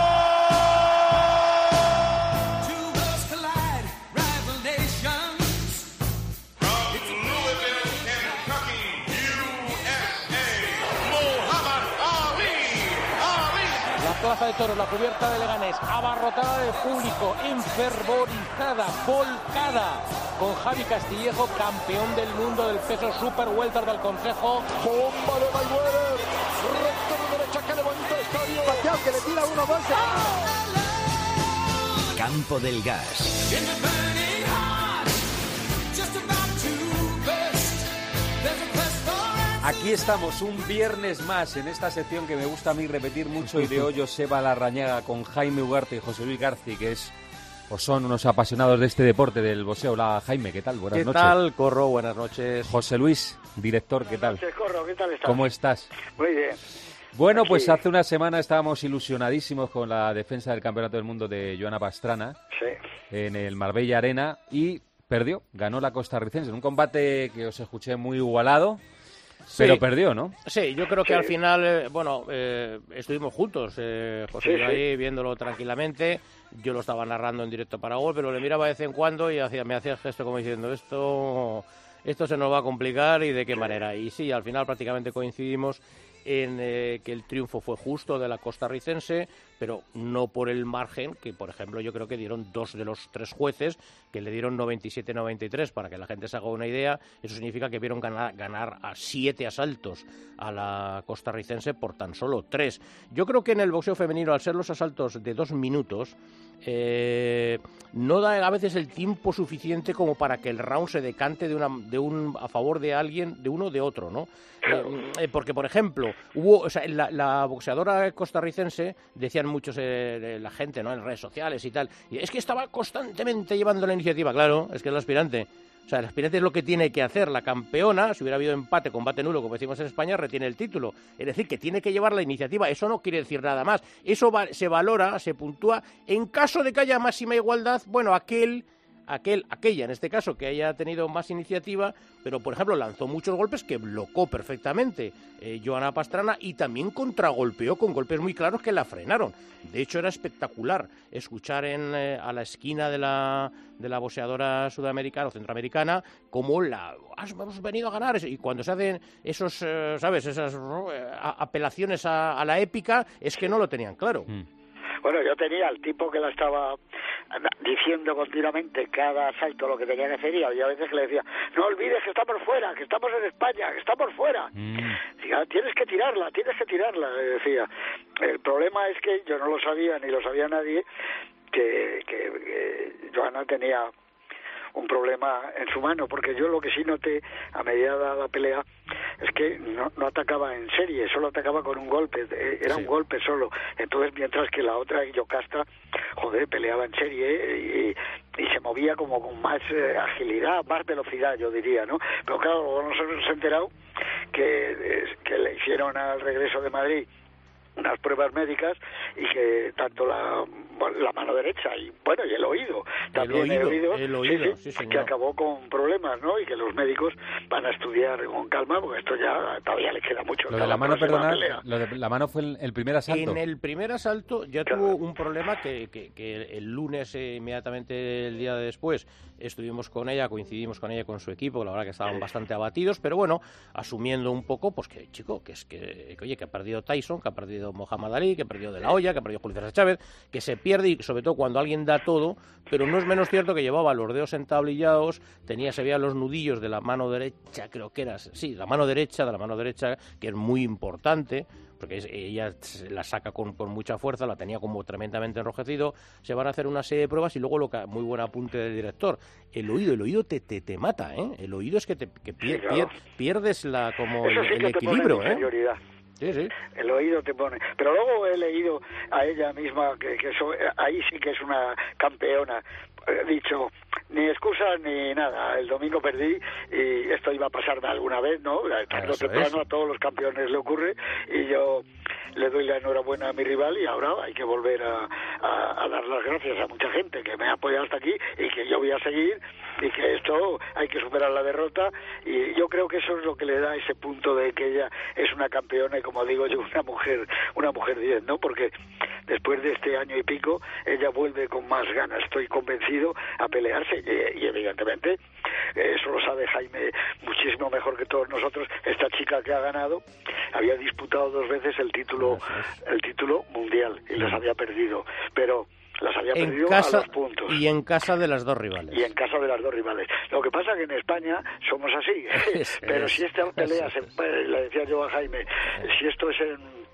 Two worlds collide, rival nations. From Louisville, Kentucky, U S A, Muhammad Ali. Ali. La plaza de toros, la cubierta de Leganés, abarrotada de público, enfervorizada, volcada, con Javi Castillejo, campeón del mundo del peso super welter del Consejo. Bomba de Mayweather, recta de derecha que levanta el estadio. Pacquiao que le tira uno más. Campo del Gas. Aquí estamos, un viernes más en esta sección que me gusta a mí repetir mucho y de hoy Joseba Larrañaga con Jaime Ugarte y José Luis Garci, que es o son unos apasionados de este deporte del boxeo. Hola, Jaime, ¿qué tal? Buenas ¿Qué noches. ¿Qué tal, Corro? Buenas noches. José Luis, director, ¿qué tal? Buenas noches, Corro, ¿qué tal estás? ¿Cómo estás? Muy bien. Bueno, Aquí. pues hace una semana estábamos ilusionadísimos con la defensa del Campeonato del Mundo de Joana Pastrana sí. en el Marbella Arena y perdió, ganó la costarricense en un combate que os escuché muy igualado. Sí. Pero perdió, ¿no? Sí, yo creo que sí. al final, eh, bueno, eh, estuvimos juntos, eh, José y yo sí, ahí sí. viéndolo tranquilamente. Yo lo estaba narrando en directo para Gol, pero le miraba de vez en cuando y hacía, me hacía el gesto como diciendo, esto, esto se nos va a complicar y de qué manera. Y sí, al final prácticamente coincidimos en eh, que el triunfo fue justo de la costarricense, pero no por el margen que, por ejemplo, yo creo que dieron dos de los tres jueces, que le dieron noventa y siete noventa y tres, para que la gente se haga una idea. Eso significa que vieron ganar, ganar a siete asaltos a la costarricense por tan solo tres. Yo creo que en el boxeo femenino, al ser los asaltos de dos minutos, eh, no da a veces el tiempo suficiente como para que el round se decante de, una, de un a favor de alguien, de uno o de otro, ¿no? Eh, eh, porque, por ejemplo, hubo, o sea, la, la boxeadora costarricense, decían muchos eh, la gente, ¿no?, en redes sociales y tal, y es que estaba constantemente llevando la iniciativa. Claro, es que es el aspirante. O sea, el aspirante es lo que tiene que hacer. La campeona, si hubiera habido empate, combate nulo, como decimos en España, retiene el título. Es decir, que tiene que llevar la iniciativa. Eso no quiere decir nada más. Eso va, se valora, se puntúa. En caso de que haya máxima igualdad, bueno, aquel... Aquel, aquella, en este caso, que haya tenido más iniciativa, pero, por ejemplo, lanzó muchos golpes que blocó perfectamente eh, Joana Pastrana y también contragolpeó con golpes muy claros que la frenaron. De hecho, era espectacular escuchar en, eh, a la esquina de la, de la boxeadora sudamericana o centroamericana cómo la has, hemos venido a ganar. Y cuando se hacen esos, eh, ¿sabes?, esas eh, apelaciones a, a la épica, es que no lo tenían claro. Mm. Bueno, yo tenía al tipo que la estaba diciendo continuamente cada asalto lo que tenía que hacer, y había veces que le decía, no olvides que estamos fuera, que estamos en España, que estamos fuera. Mm. Decía, tienes que tirarla, tienes que tirarla, le decía. El problema es que yo no lo sabía, ni lo sabía nadie, que, que, que Joana tenía un problema en su mano, porque yo lo que sí noté a medida de la pelea es que no, no atacaba en serie, solo atacaba con un golpe, era sí. un golpe solo. Entonces, mientras que la otra, Yocasta, joder, peleaba en serie y, y se movía como con más eh, agilidad, más velocidad, yo diría, ¿no? Pero claro, nosotros nos hemos enterado que, eh, que le hicieron al regreso de Madrid unas pruebas médicas y que tanto la, la mano derecha y bueno y el oído también el el oído, oído, el oído sí, sí, sí, que acabó con problemas, ¿no? Y que los médicos van a estudiar con calma porque esto ya todavía le queda mucho. Lo de la mano, perdonad, lo de la mano fue el, el primer asalto. En el primer asalto ya claro. tuvo un problema que, que, que el lunes eh, inmediatamente el día después estuvimos con ella, coincidimos con ella con su equipo, la verdad que estaban bastante abatidos, pero bueno, asumiendo un poco, pues que chico, que es que, que oye, que ha perdido Tyson, que ha perdido Muhammad Ali, que ha perdido De La Hoya, que ha perdido Julio César Chávez, que se pierde, y sobre todo cuando alguien da todo, pero no es menos cierto que llevaba los dedos entablillados, tenía, se veían los nudillos de la mano derecha, creo que era, sí, la mano derecha, de la mano derecha, que es muy importante, porque ella la saca con, con mucha fuerza, la tenía como tremendamente enrojecido. Se van a hacer una serie de pruebas y luego, lo que, muy buen apunte del director, el oído, el oído te, te, te mata, ¿eh? El oído es que, te, que pier, sí, claro. pier, pierdes la, como el, sí el equilibrio, ¿eh? Sí, sí. El oído te pone. Pero luego he leído a ella misma que, que eso, ahí sí que es una campeona. He dicho, ni excusas ni nada. El domingo perdí y esto iba a pasarme alguna vez, ¿no? Tarde o temprano a todos los campeones le ocurre y yo le doy la enhorabuena a mi rival y ahora hay que volver a, a, a dar las gracias a mucha gente que me ha apoyado hasta aquí y que yo voy a seguir y que esto hay que superar la derrota, y yo creo que eso es lo que le da ese punto de que ella es una campeona y, como digo yo, una mujer una mujer diez, ¿no? Porque después de este año y pico ella vuelve con más ganas, estoy convencido, a pelearse y, y evidentemente eso lo sabe Jaime muchísimo mejor que todos nosotros. Esta chica que ha ganado había disputado dos veces el título el título mundial y los había perdido, pero las había en perdido casa, a los puntos. Y en casa de las dos rivales. Y en casa de las dos rivales. Lo que pasa es que en España somos así. Es, Pero es, si esta pelea, es, se, le decía yo a Jaime, si esto es en,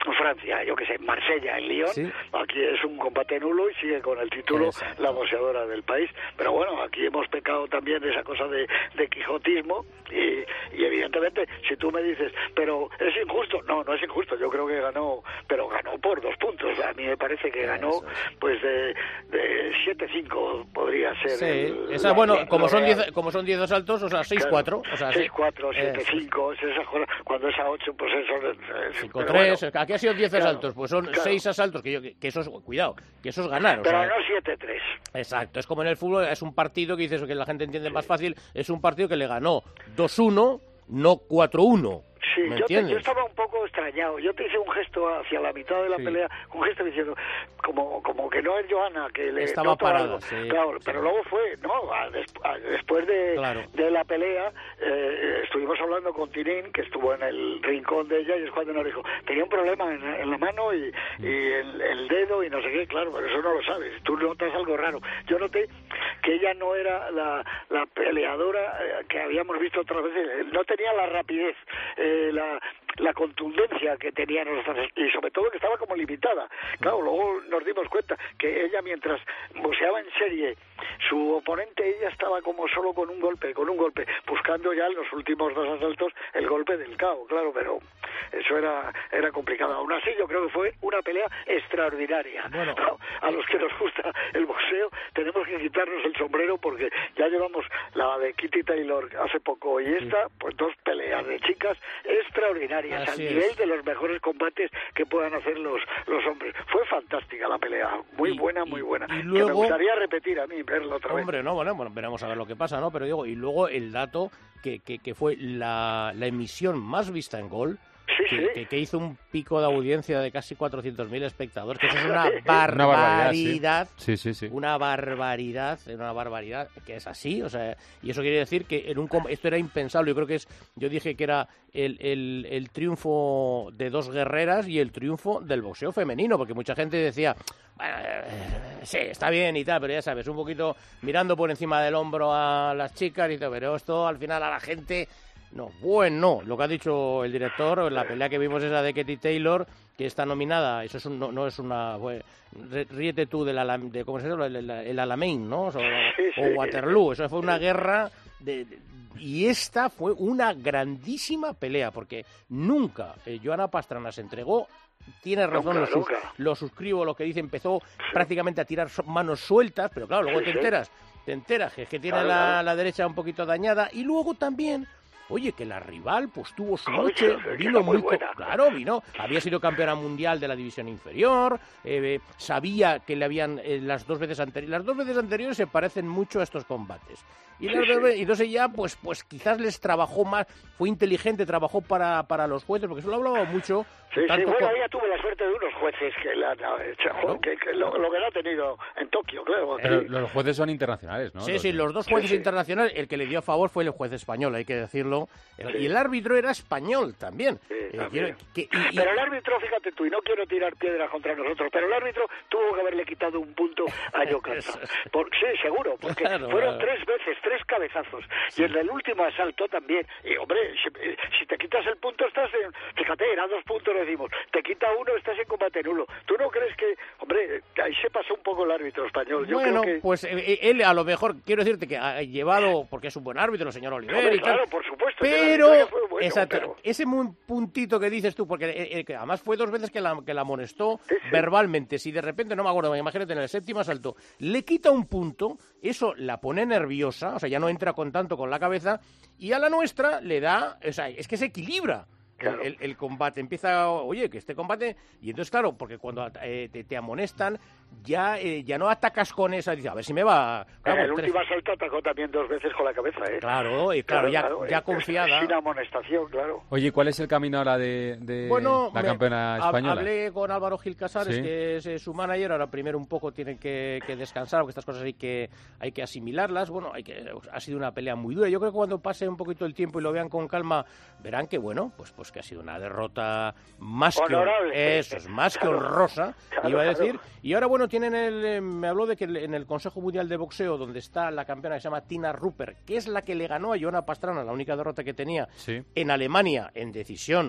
Francia, yo que sé, Marsella, en Lyon, ¿sí? Aquí es un combate nulo y sigue con el título Exacto. la boxeadora del país, pero bueno, aquí hemos pecado también de esa cosa de, de quijotismo y, y evidentemente, si tú me dices, pero es injusto, no, no es injusto, yo creo que ganó, pero ganó por dos puntos, a mí me parece que ganó pues de, de siete cinco podría ser. Sí, el, esa, la, bueno, la, como son real. diez, como son diez asaltos, o sea, seis cuatro, o sea, seis cuatro, siete eh, cinco, es esa cosa, cuando es a ocho, pues eso es cinco tres, bueno, aquí ha sido diez claro, asaltos, pues son claro. seis asaltos, que, yo, que, que eso es, cuidado, que eso es ganar. Pero o sea, no siete tres. Exacto, es como en el fútbol, es un partido que dices que la gente entiende sí. más fácil, es un partido que le ganó dos uno, no cuatro uno. Sí, yo, te, yo estaba un poco extrañado. Yo te hice un gesto hacia la mitad de la sí. pelea, un gesto diciendo, como como que no es Johanna, que le estaba parada, sí, claro, sí. pero luego fue, no, a, a, después de, claro. de la pelea, eh, estuvimos hablando con Tinín, que estuvo en el rincón de ella, y es cuando nos dijo, tenía un problema en, en la mano y, mm. y el, el dedo y no sé qué, claro, pero eso no lo sabes, tú notas algo raro. Yo noté que ella no era la, la peleadora que habíamos visto otras veces, no tenía la rapidez, eh, la, la contundencia que tenía nosotros, y sobre todo que estaba como limitada. Claro, luego nos dimos cuenta que ella, mientras boxeaba en serie, su oponente, ella estaba como solo con un golpe, con un golpe, buscando ya en los últimos dos asaltos el golpe del K O, claro, pero eso era era complicado. Aún así, yo creo que fue una pelea extraordinaria. Bueno, no, a los que nos gusta el boxeo, tenemos que quitarnos el sombrero porque ya llevamos la de Kitty Taylor hace poco y esta, pues dos peleas de chicas extraordinarias, así al nivel es. de los mejores combates que puedan hacer los, los hombres. Fue fantástica la pelea, muy y, buena, muy buena. Y, y luego, que me gustaría repetir a mí, verlo otra hombre, vez. Hombre, no, bueno, bueno, veremos a ver lo que pasa, ¿no? Pero digo, y luego el dato que, que, que fue la, la emisión más vista en Gol, sí, que, sí. que, que hizo un pico de audiencia de casi cuatrocientos mil espectadores, que eso es una barbaridad, una barbaridad sí. Sí, sí, sí. una barbaridad, una barbaridad, que es así, o sea, y eso quiere decir que en un esto era impensable. Yo creo que es, yo dije que era el, el, el triunfo de dos guerreras y el triunfo del boxeo femenino, porque mucha gente decía, bueno, eh, sí, está bien y tal, pero ya sabes, un poquito mirando por encima del hombro a las chicas y todo, pero esto al final a la gente... No, bueno, lo que ha dicho el director, la pelea que vimos esa de Katie Taylor, que está nominada, eso es un, no, no es una... Pues, ríete tú del Alam, de, ¿cómo se llama? El, el, el Alamein, ¿no? O, sí, sí. o Waterloo, eso fue una guerra de, de, y esta fue una grandísima pelea, porque nunca eh, Johanna Pastrana se entregó. Tienes razón, nunca, lo, sus, nunca. lo suscribo, lo que dice, empezó sí. prácticamente a tirar manos sueltas, pero claro, luego sí, te enteras, sí. te enteras que, es que tiene claro, la, claro. la derecha un poquito dañada, y luego también... Oye, que la rival pues tuvo su Oye, noche, vino muy, muy buena. claro, vino, había sido campeona mundial de la división inferior, eh, sabía que le habían eh, las dos veces anteriores, las dos veces anteriores se parecen mucho a estos combates. Y sí, las sí. dos veces, entonces ya pues pues quizás les trabajó más, fue inteligente, trabajó para, para los jueces, porque eso lo hablaba mucho. Sí, sí, bueno, con... ella tuvo la suerte de unos jueces que la han hecho, claro. que, que lo, lo que la ha tenido en Tokio, claro. Pero los jueces son internacionales, ¿no? Sí, los, sí, los dos jueces sí, sí. internacionales, el que le dio a favor fue el juez español, hay que decirlo, sí. y el árbitro era español también. Sí, eh, también. quiero, que, y, y... Pero el árbitro, fíjate tú, y no quiero tirar piedras contra nosotros, pero el árbitro tuvo que haberle quitado un punto a Yokasta. Por, sí, seguro, porque claro, fueron claro. tres veces, tres cabezazos, sí. y en el último asalto también. Y hombre, si, si te quitas el punto estás en... Fíjate, eran dos puntos, decimos, te quita uno, estás en combate nulo. ¿Tú no crees que, hombre, ahí se pasó un poco el árbitro español? Yo bueno, creo que... pues eh, él a lo mejor, quiero decirte que ha llevado, porque es un buen árbitro, el señor Oliver hombre, y tal. claro, por supuesto. Pero, fue bueno, exacto, pero... ese puntito que dices tú, porque eh, eh, que además fue dos veces que la, que la amonestó sí, sí. verbalmente, si de repente, no me acuerdo, imagínate, en el séptimo asalto, le quita un punto, eso la pone nerviosa, o sea, ya no entra con tanto con la cabeza, y a la nuestra le da, o sea, es que se equilibra. Claro. El, el combate empieza, oye, que este combate, y entonces claro, porque cuando eh, te, te amonestan, ya eh, ya no atacas con esa, dice, a ver si me va... Claro, en el tres... último asalto atacó también dos veces con la cabeza, ¿eh? Claro, y claro, claro ya, claro, ya eh, confiada. Sin amonestación, claro. Oye, ¿cuál es el camino ahora de, de bueno, la me, campeona española? Hablé Hablé con Álvaro Gil Casares, ¿Sí? que es eh, su manager, ahora primero un poco tienen que, que descansar, porque estas cosas hay que hay que asimilarlas, bueno, hay que ha sido una pelea muy dura, yo creo que cuando pase un poquito el tiempo y lo vean con calma, verán que bueno, pues pues que ha sido una derrota más honorable, que eso es más claro, que honrosa, claro, iba a decir, claro. Y ahora bueno, tienen el me habló de que en el Consejo Mundial de Boxeo, donde está la campeona que se llama Tina Rupert, que es la que le ganó a Johanna Pastrana, la única derrota que tenía sí. en Alemania en decisión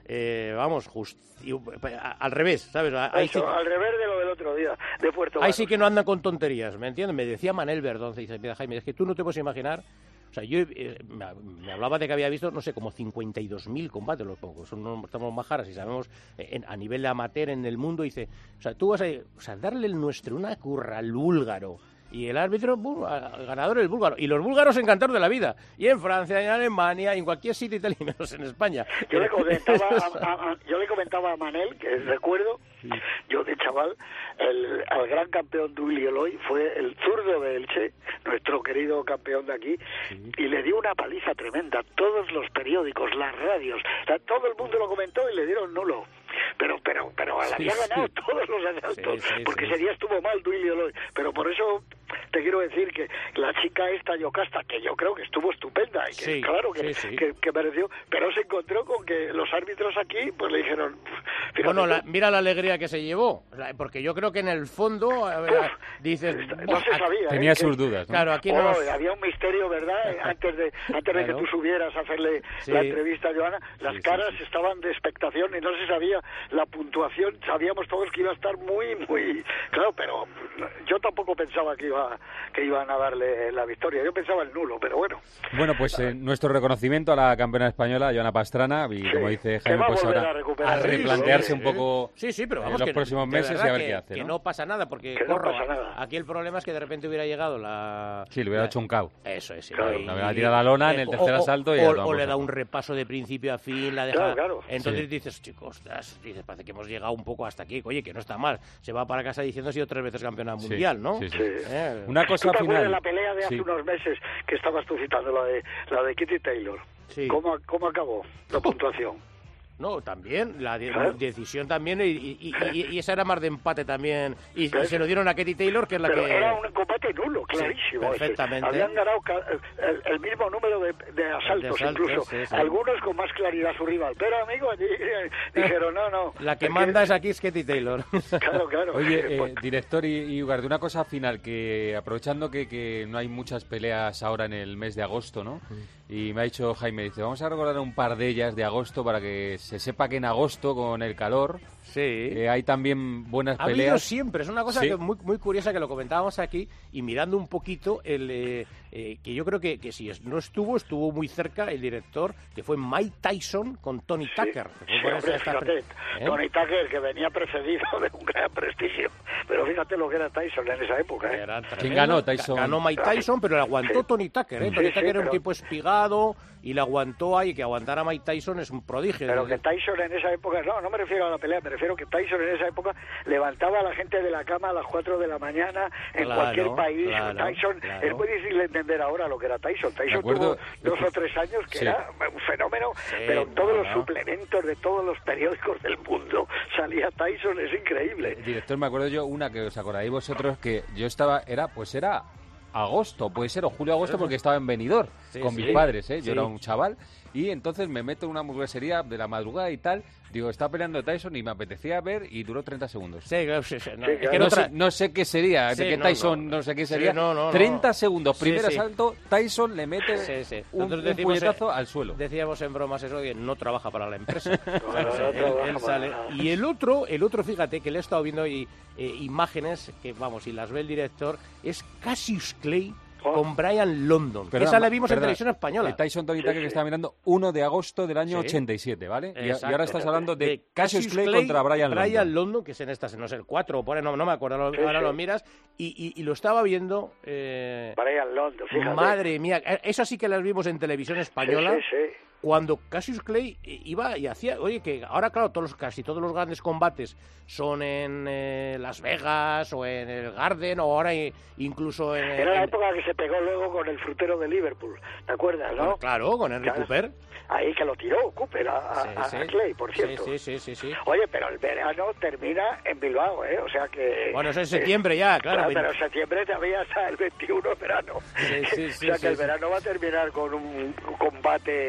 eh, vamos, just, y, a, al revés, ¿sabes? Ahí Eso, sí, al revés de lo del otro día, de Puerto ahí Varas. sí que no anda con tonterías, ¿me entiendes? Me decía Manel Verdón, dice, mira, Jaime, es que tú no te puedes imaginar. O sea, yo eh, me, me hablaba de que había visto, no sé, como cincuenta y dos mil combates, los pocos. Son, no estamos majaras y sabemos eh, en, a nivel de amateur en el mundo. Dice, o sea, tú vas a, o sea, darle el nuestro, una curra al búlgaro. Y el árbitro, bú, el ganador el búlgaro. Y los búlgaros encantados de la vida. Y en Francia, y en Alemania, y en cualquier sitio y tal, y menos en España. Yo le comentaba a, a, a, yo le comentaba a Manel, que recuerdo, yo de chaval, el, al gran campeón Duilio Eloy fue el zurdo de Elche, nuestro querido campeón de aquí, sí. Y le dio una paliza tremenda. Todos los periódicos, las radios, la, todo el mundo lo comentó y le dieron nulo. Pero, pero, pero le había sí, ganado sí. todos los asaltos, sí, sí, porque sí. ese día estuvo mal Duilio Eloy. Pero por eso te quiero decir que la chica esta Yocasta, que yo creo que estuvo estupenda y que sí, claro que, sí, sí. Que, que mereció, pero se encontró con que los árbitros aquí pues le dijeron, bueno, la, mira la alegría que se llevó, porque yo creo que en el fondo a ver, Uf, dices no se sabía, tenía ¿eh? sus dudas, ¿no? Claro, aquí oh, no nos... había un misterio, ¿verdad? antes de antes claro. de que tú subieras a hacerle sí. la entrevista a Joana, las sí, caras sí, sí. estaban de expectación y no se sabía la puntuación, sabíamos todos que iba a estar muy muy claro, pero yo tampoco pensaba que iba que iban a darle la victoria, yo pensaba el nulo, pero bueno. Bueno, pues eh, nuestro reconocimiento a la campeona española, Joana Pastrana, y sí, como dice Jaime, pues ahora a, a replantearse sí, un poco sí, sí, pero vamos, en los que, próximos meses y a ver que, qué hace, que ¿no? no pasa nada, porque que corro, no pasa nada. Aquí el problema es que de repente hubiera llegado la... Sí, le hubiera la, hecho un cao. Eso es, sí. Claro, la hubiera tirado la lona en el tercer o, asalto y... O, o, o le da un repaso de principio a fin, la deja... Claro, claro. Entonces sí. dices, chicos, dices, parece que hemos llegado un poco hasta aquí. Oye, que no está mal. Se va para casa diciendo ha sido tres veces campeona mundial, sí, ¿no? Sí, sí. Eh, Una cosa ¿Tú te final... acuerdas de la pelea de hace sí. unos meses que estabas tú citando, la de, la de Kitty Taylor? Sí. ¿Cómo, cómo acabó la puntuación? No, también, la de ¿Claro? decisión también, y, y, y, y esa era más de empate también, y, y se lo dieron a Katie Taylor, que es la Pero que... era un combate nulo, clarísimo. Sí, perfectamente. Ese. Habían ganado el, el mismo número de, de asaltos, de asaltos incluso, sí, sí. algunos con más claridad su rival, pero amigo, allí dijeron, no, no. La que manda es aquí es Katie Taylor. Claro, claro. Oye, eh, director y, y Ugarde, una cosa final, que aprovechando que, que no hay muchas peleas ahora en el mes de agosto, ¿no? Y me ha dicho Jaime, dice, vamos a recordar un par de ellas de agosto para que se sepa que en agosto, con el calor, sí. eh, hay también buenas ha peleas. Ha habido siempre, es una cosa sí. que muy, muy curiosa que lo comentábamos aquí, y mirando un poquito, el eh, eh, que yo creo que, que si no estuvo, estuvo muy cerca el director, que fue Mike Tyson con Tony Tucker. Sí, sí, hombre, fíjate, ¿eh? Tony Tucker, que venía precedido de un gran prestigio, pero fíjate lo que era Tyson en esa época. ¿eh? Era ¿Quién ganó? Tyson. Ganó Mike Tyson, pero le aguantó sí. Tony Tucker. ¿eh? Sí, Tony sí, Tucker era pero... un tipo espigado y le aguantó ahí, que aguantar a Mike Tyson es un prodigio. Pero que Tyson en esa época, no, no me refiero a la pelea, me refiero que Tyson en esa época levantaba a la gente de la cama a las cuatro de la mañana en claro, cualquier país. Claro, Tyson, claro. es muy difícil entender ahora lo que era Tyson. Tyson tuvo dos o tres años que sí. era un fenómeno, sí, pero en todos no, los no. suplementos de todos los periódicos del mundo salía Tyson, es increíble. Eh, director, me acuerdo yo una que os acordáis vosotros, que yo estaba, era, pues era agosto, puede ser, o julio-agosto, porque estaba en Benidorm sí, con sí. mis padres, ¿eh? Yo sí. era un chaval, y entonces me meto en una hamburguesería de la madrugada y tal, digo, está peleando Tyson y me apetecía ver y duró treinta segundos. Sí, claro, sí, sí, no, sí, es claro. que no, no, sé, no sé qué sería, sí, de que no, Tyson, no. no sé qué sería, sí, no, no, treinta no. segundos, primer sí, sí. asalto, Tyson le mete sí, sí. un, un puñetazo al suelo. Decíamos en bromas eso, que no trabaja para la empresa. no, no, no, él, él sale. Y el otro, el otro, fíjate, que le he estado viendo y, eh, imágenes, que vamos, y las ve el director, es Cassius Clay con Brian London. Perdón, esa la vimos perdón, en televisión española. El Tyson Tony Tucker sí, sí. que estaba mirando uno de agosto del año sí. ochenta y siete, ¿vale? Y, y ahora estás Exacto. hablando de, de Cassius Clay, Clay contra Brian London. Brian London, que es en esta, no sé, el cuatro, por ahí, no, no me acuerdo, sí, ahora sí. lo miras, y, y, y lo estaba viendo... Eh, Brian London, fíjate. Madre mía, eso sí que las vimos en televisión española. Sí, sí, sí. Cuando Cassius Clay iba y hacía, oye, que ahora claro, todos los, casi todos los grandes combates son en eh, Las Vegas o en el Garden o ahora incluso en... Era en, la época que se pegó luego con el frutero de Liverpool, ¿te acuerdas, no? Con, claro, con Henry claro. Cooper. Ahí que lo tiró Cooper a, a, sí, sí. a Clay, por cierto. Sí, sí, sí, sí, sí. Oye, pero el verano termina en Bilbao, ¿eh? O sea que... Bueno, eso es septiembre ya, claro. claro pero en septiembre todavía hasta el veintiuno verano. Sí, sí, sí, o sea sí, que el sí. verano va a terminar con un combate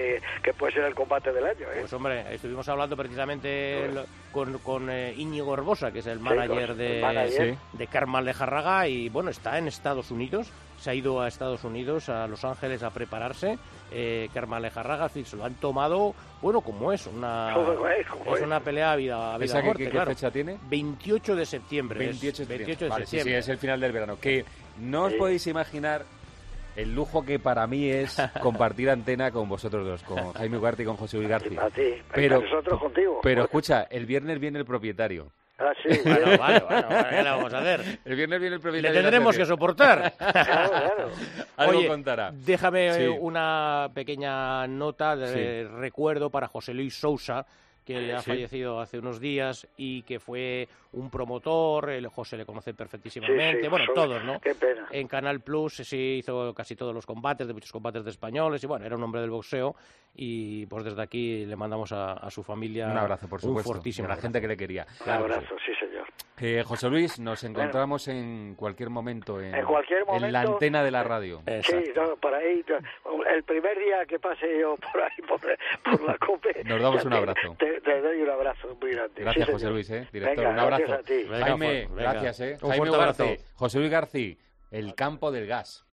que puede ser el combate del año, ¿eh? Pues hombre, estuvimos hablando precisamente el, con, con eh, Íñigo Herbosa, que es el manager, sí, de, el manager. Sí. de Karma Lejarraga, y bueno, está en Estados Unidos, se ha ido a Estados Unidos, a Los Ángeles, a prepararse. Eh, Karma Lejarraga, se lo han tomado, bueno, como es, una, Joder, ¿cómo es es? una pelea a vida, a vida ¿Esa muerte, qué, qué claro. fecha tiene? veintiocho de septiembre. veintiocho de septiembre. veintiocho de Vale, septiembre. Sí, sí, es el final del verano. Que no os Sí. podéis imaginar el lujo que para mí es compartir antena con vosotros dos, con Jaime Ugarte y con José Luis García. A ti, Pero, nosotros contigo. pero escucha, el viernes viene el propietario. Ah, sí. Bueno, vale, bueno, bueno, ¿qué le vamos a hacer? El viernes viene el Le propietario. tendremos de la que soportar. Claro, claro. Algo Oye, contará. déjame Sí. eh, una pequeña nota de Sí. recuerdo para José Luis Sousa, que ha Sí. fallecido hace unos días y que fue un promotor. El José le conoce perfectísimamente. Sí, sí, bueno, Sousa, todos, ¿no? qué pena. En Canal Plus sí hizo casi todos los combates, de muchos combates de españoles, y bueno, era un hombre del boxeo. Y pues desde aquí le mandamos a, a su familia Un abrazo, por supuesto, un fortísimo de la abrazo. gente que le quería. Un Claro, abrazo, sí, señor. Eh, José Luis, nos encontramos en cualquier momento en, En cualquier momento. en la antena de la radio. Sí, no, por ahí, no, el primer día que pase yo por ahí, por, por la COPE... Nos damos ya un te- abrazo. Te, te doy un abrazo muy grande. Gracias, Sí, José señor. Luis, ¿eh? Director, Venga, un abrazo. gracias a ti. Venga, Jaime, pues, venga. gracias, ¿eh? Un Jaime fuerte abrazo. Ugarte, José Luis García, el campo del gas.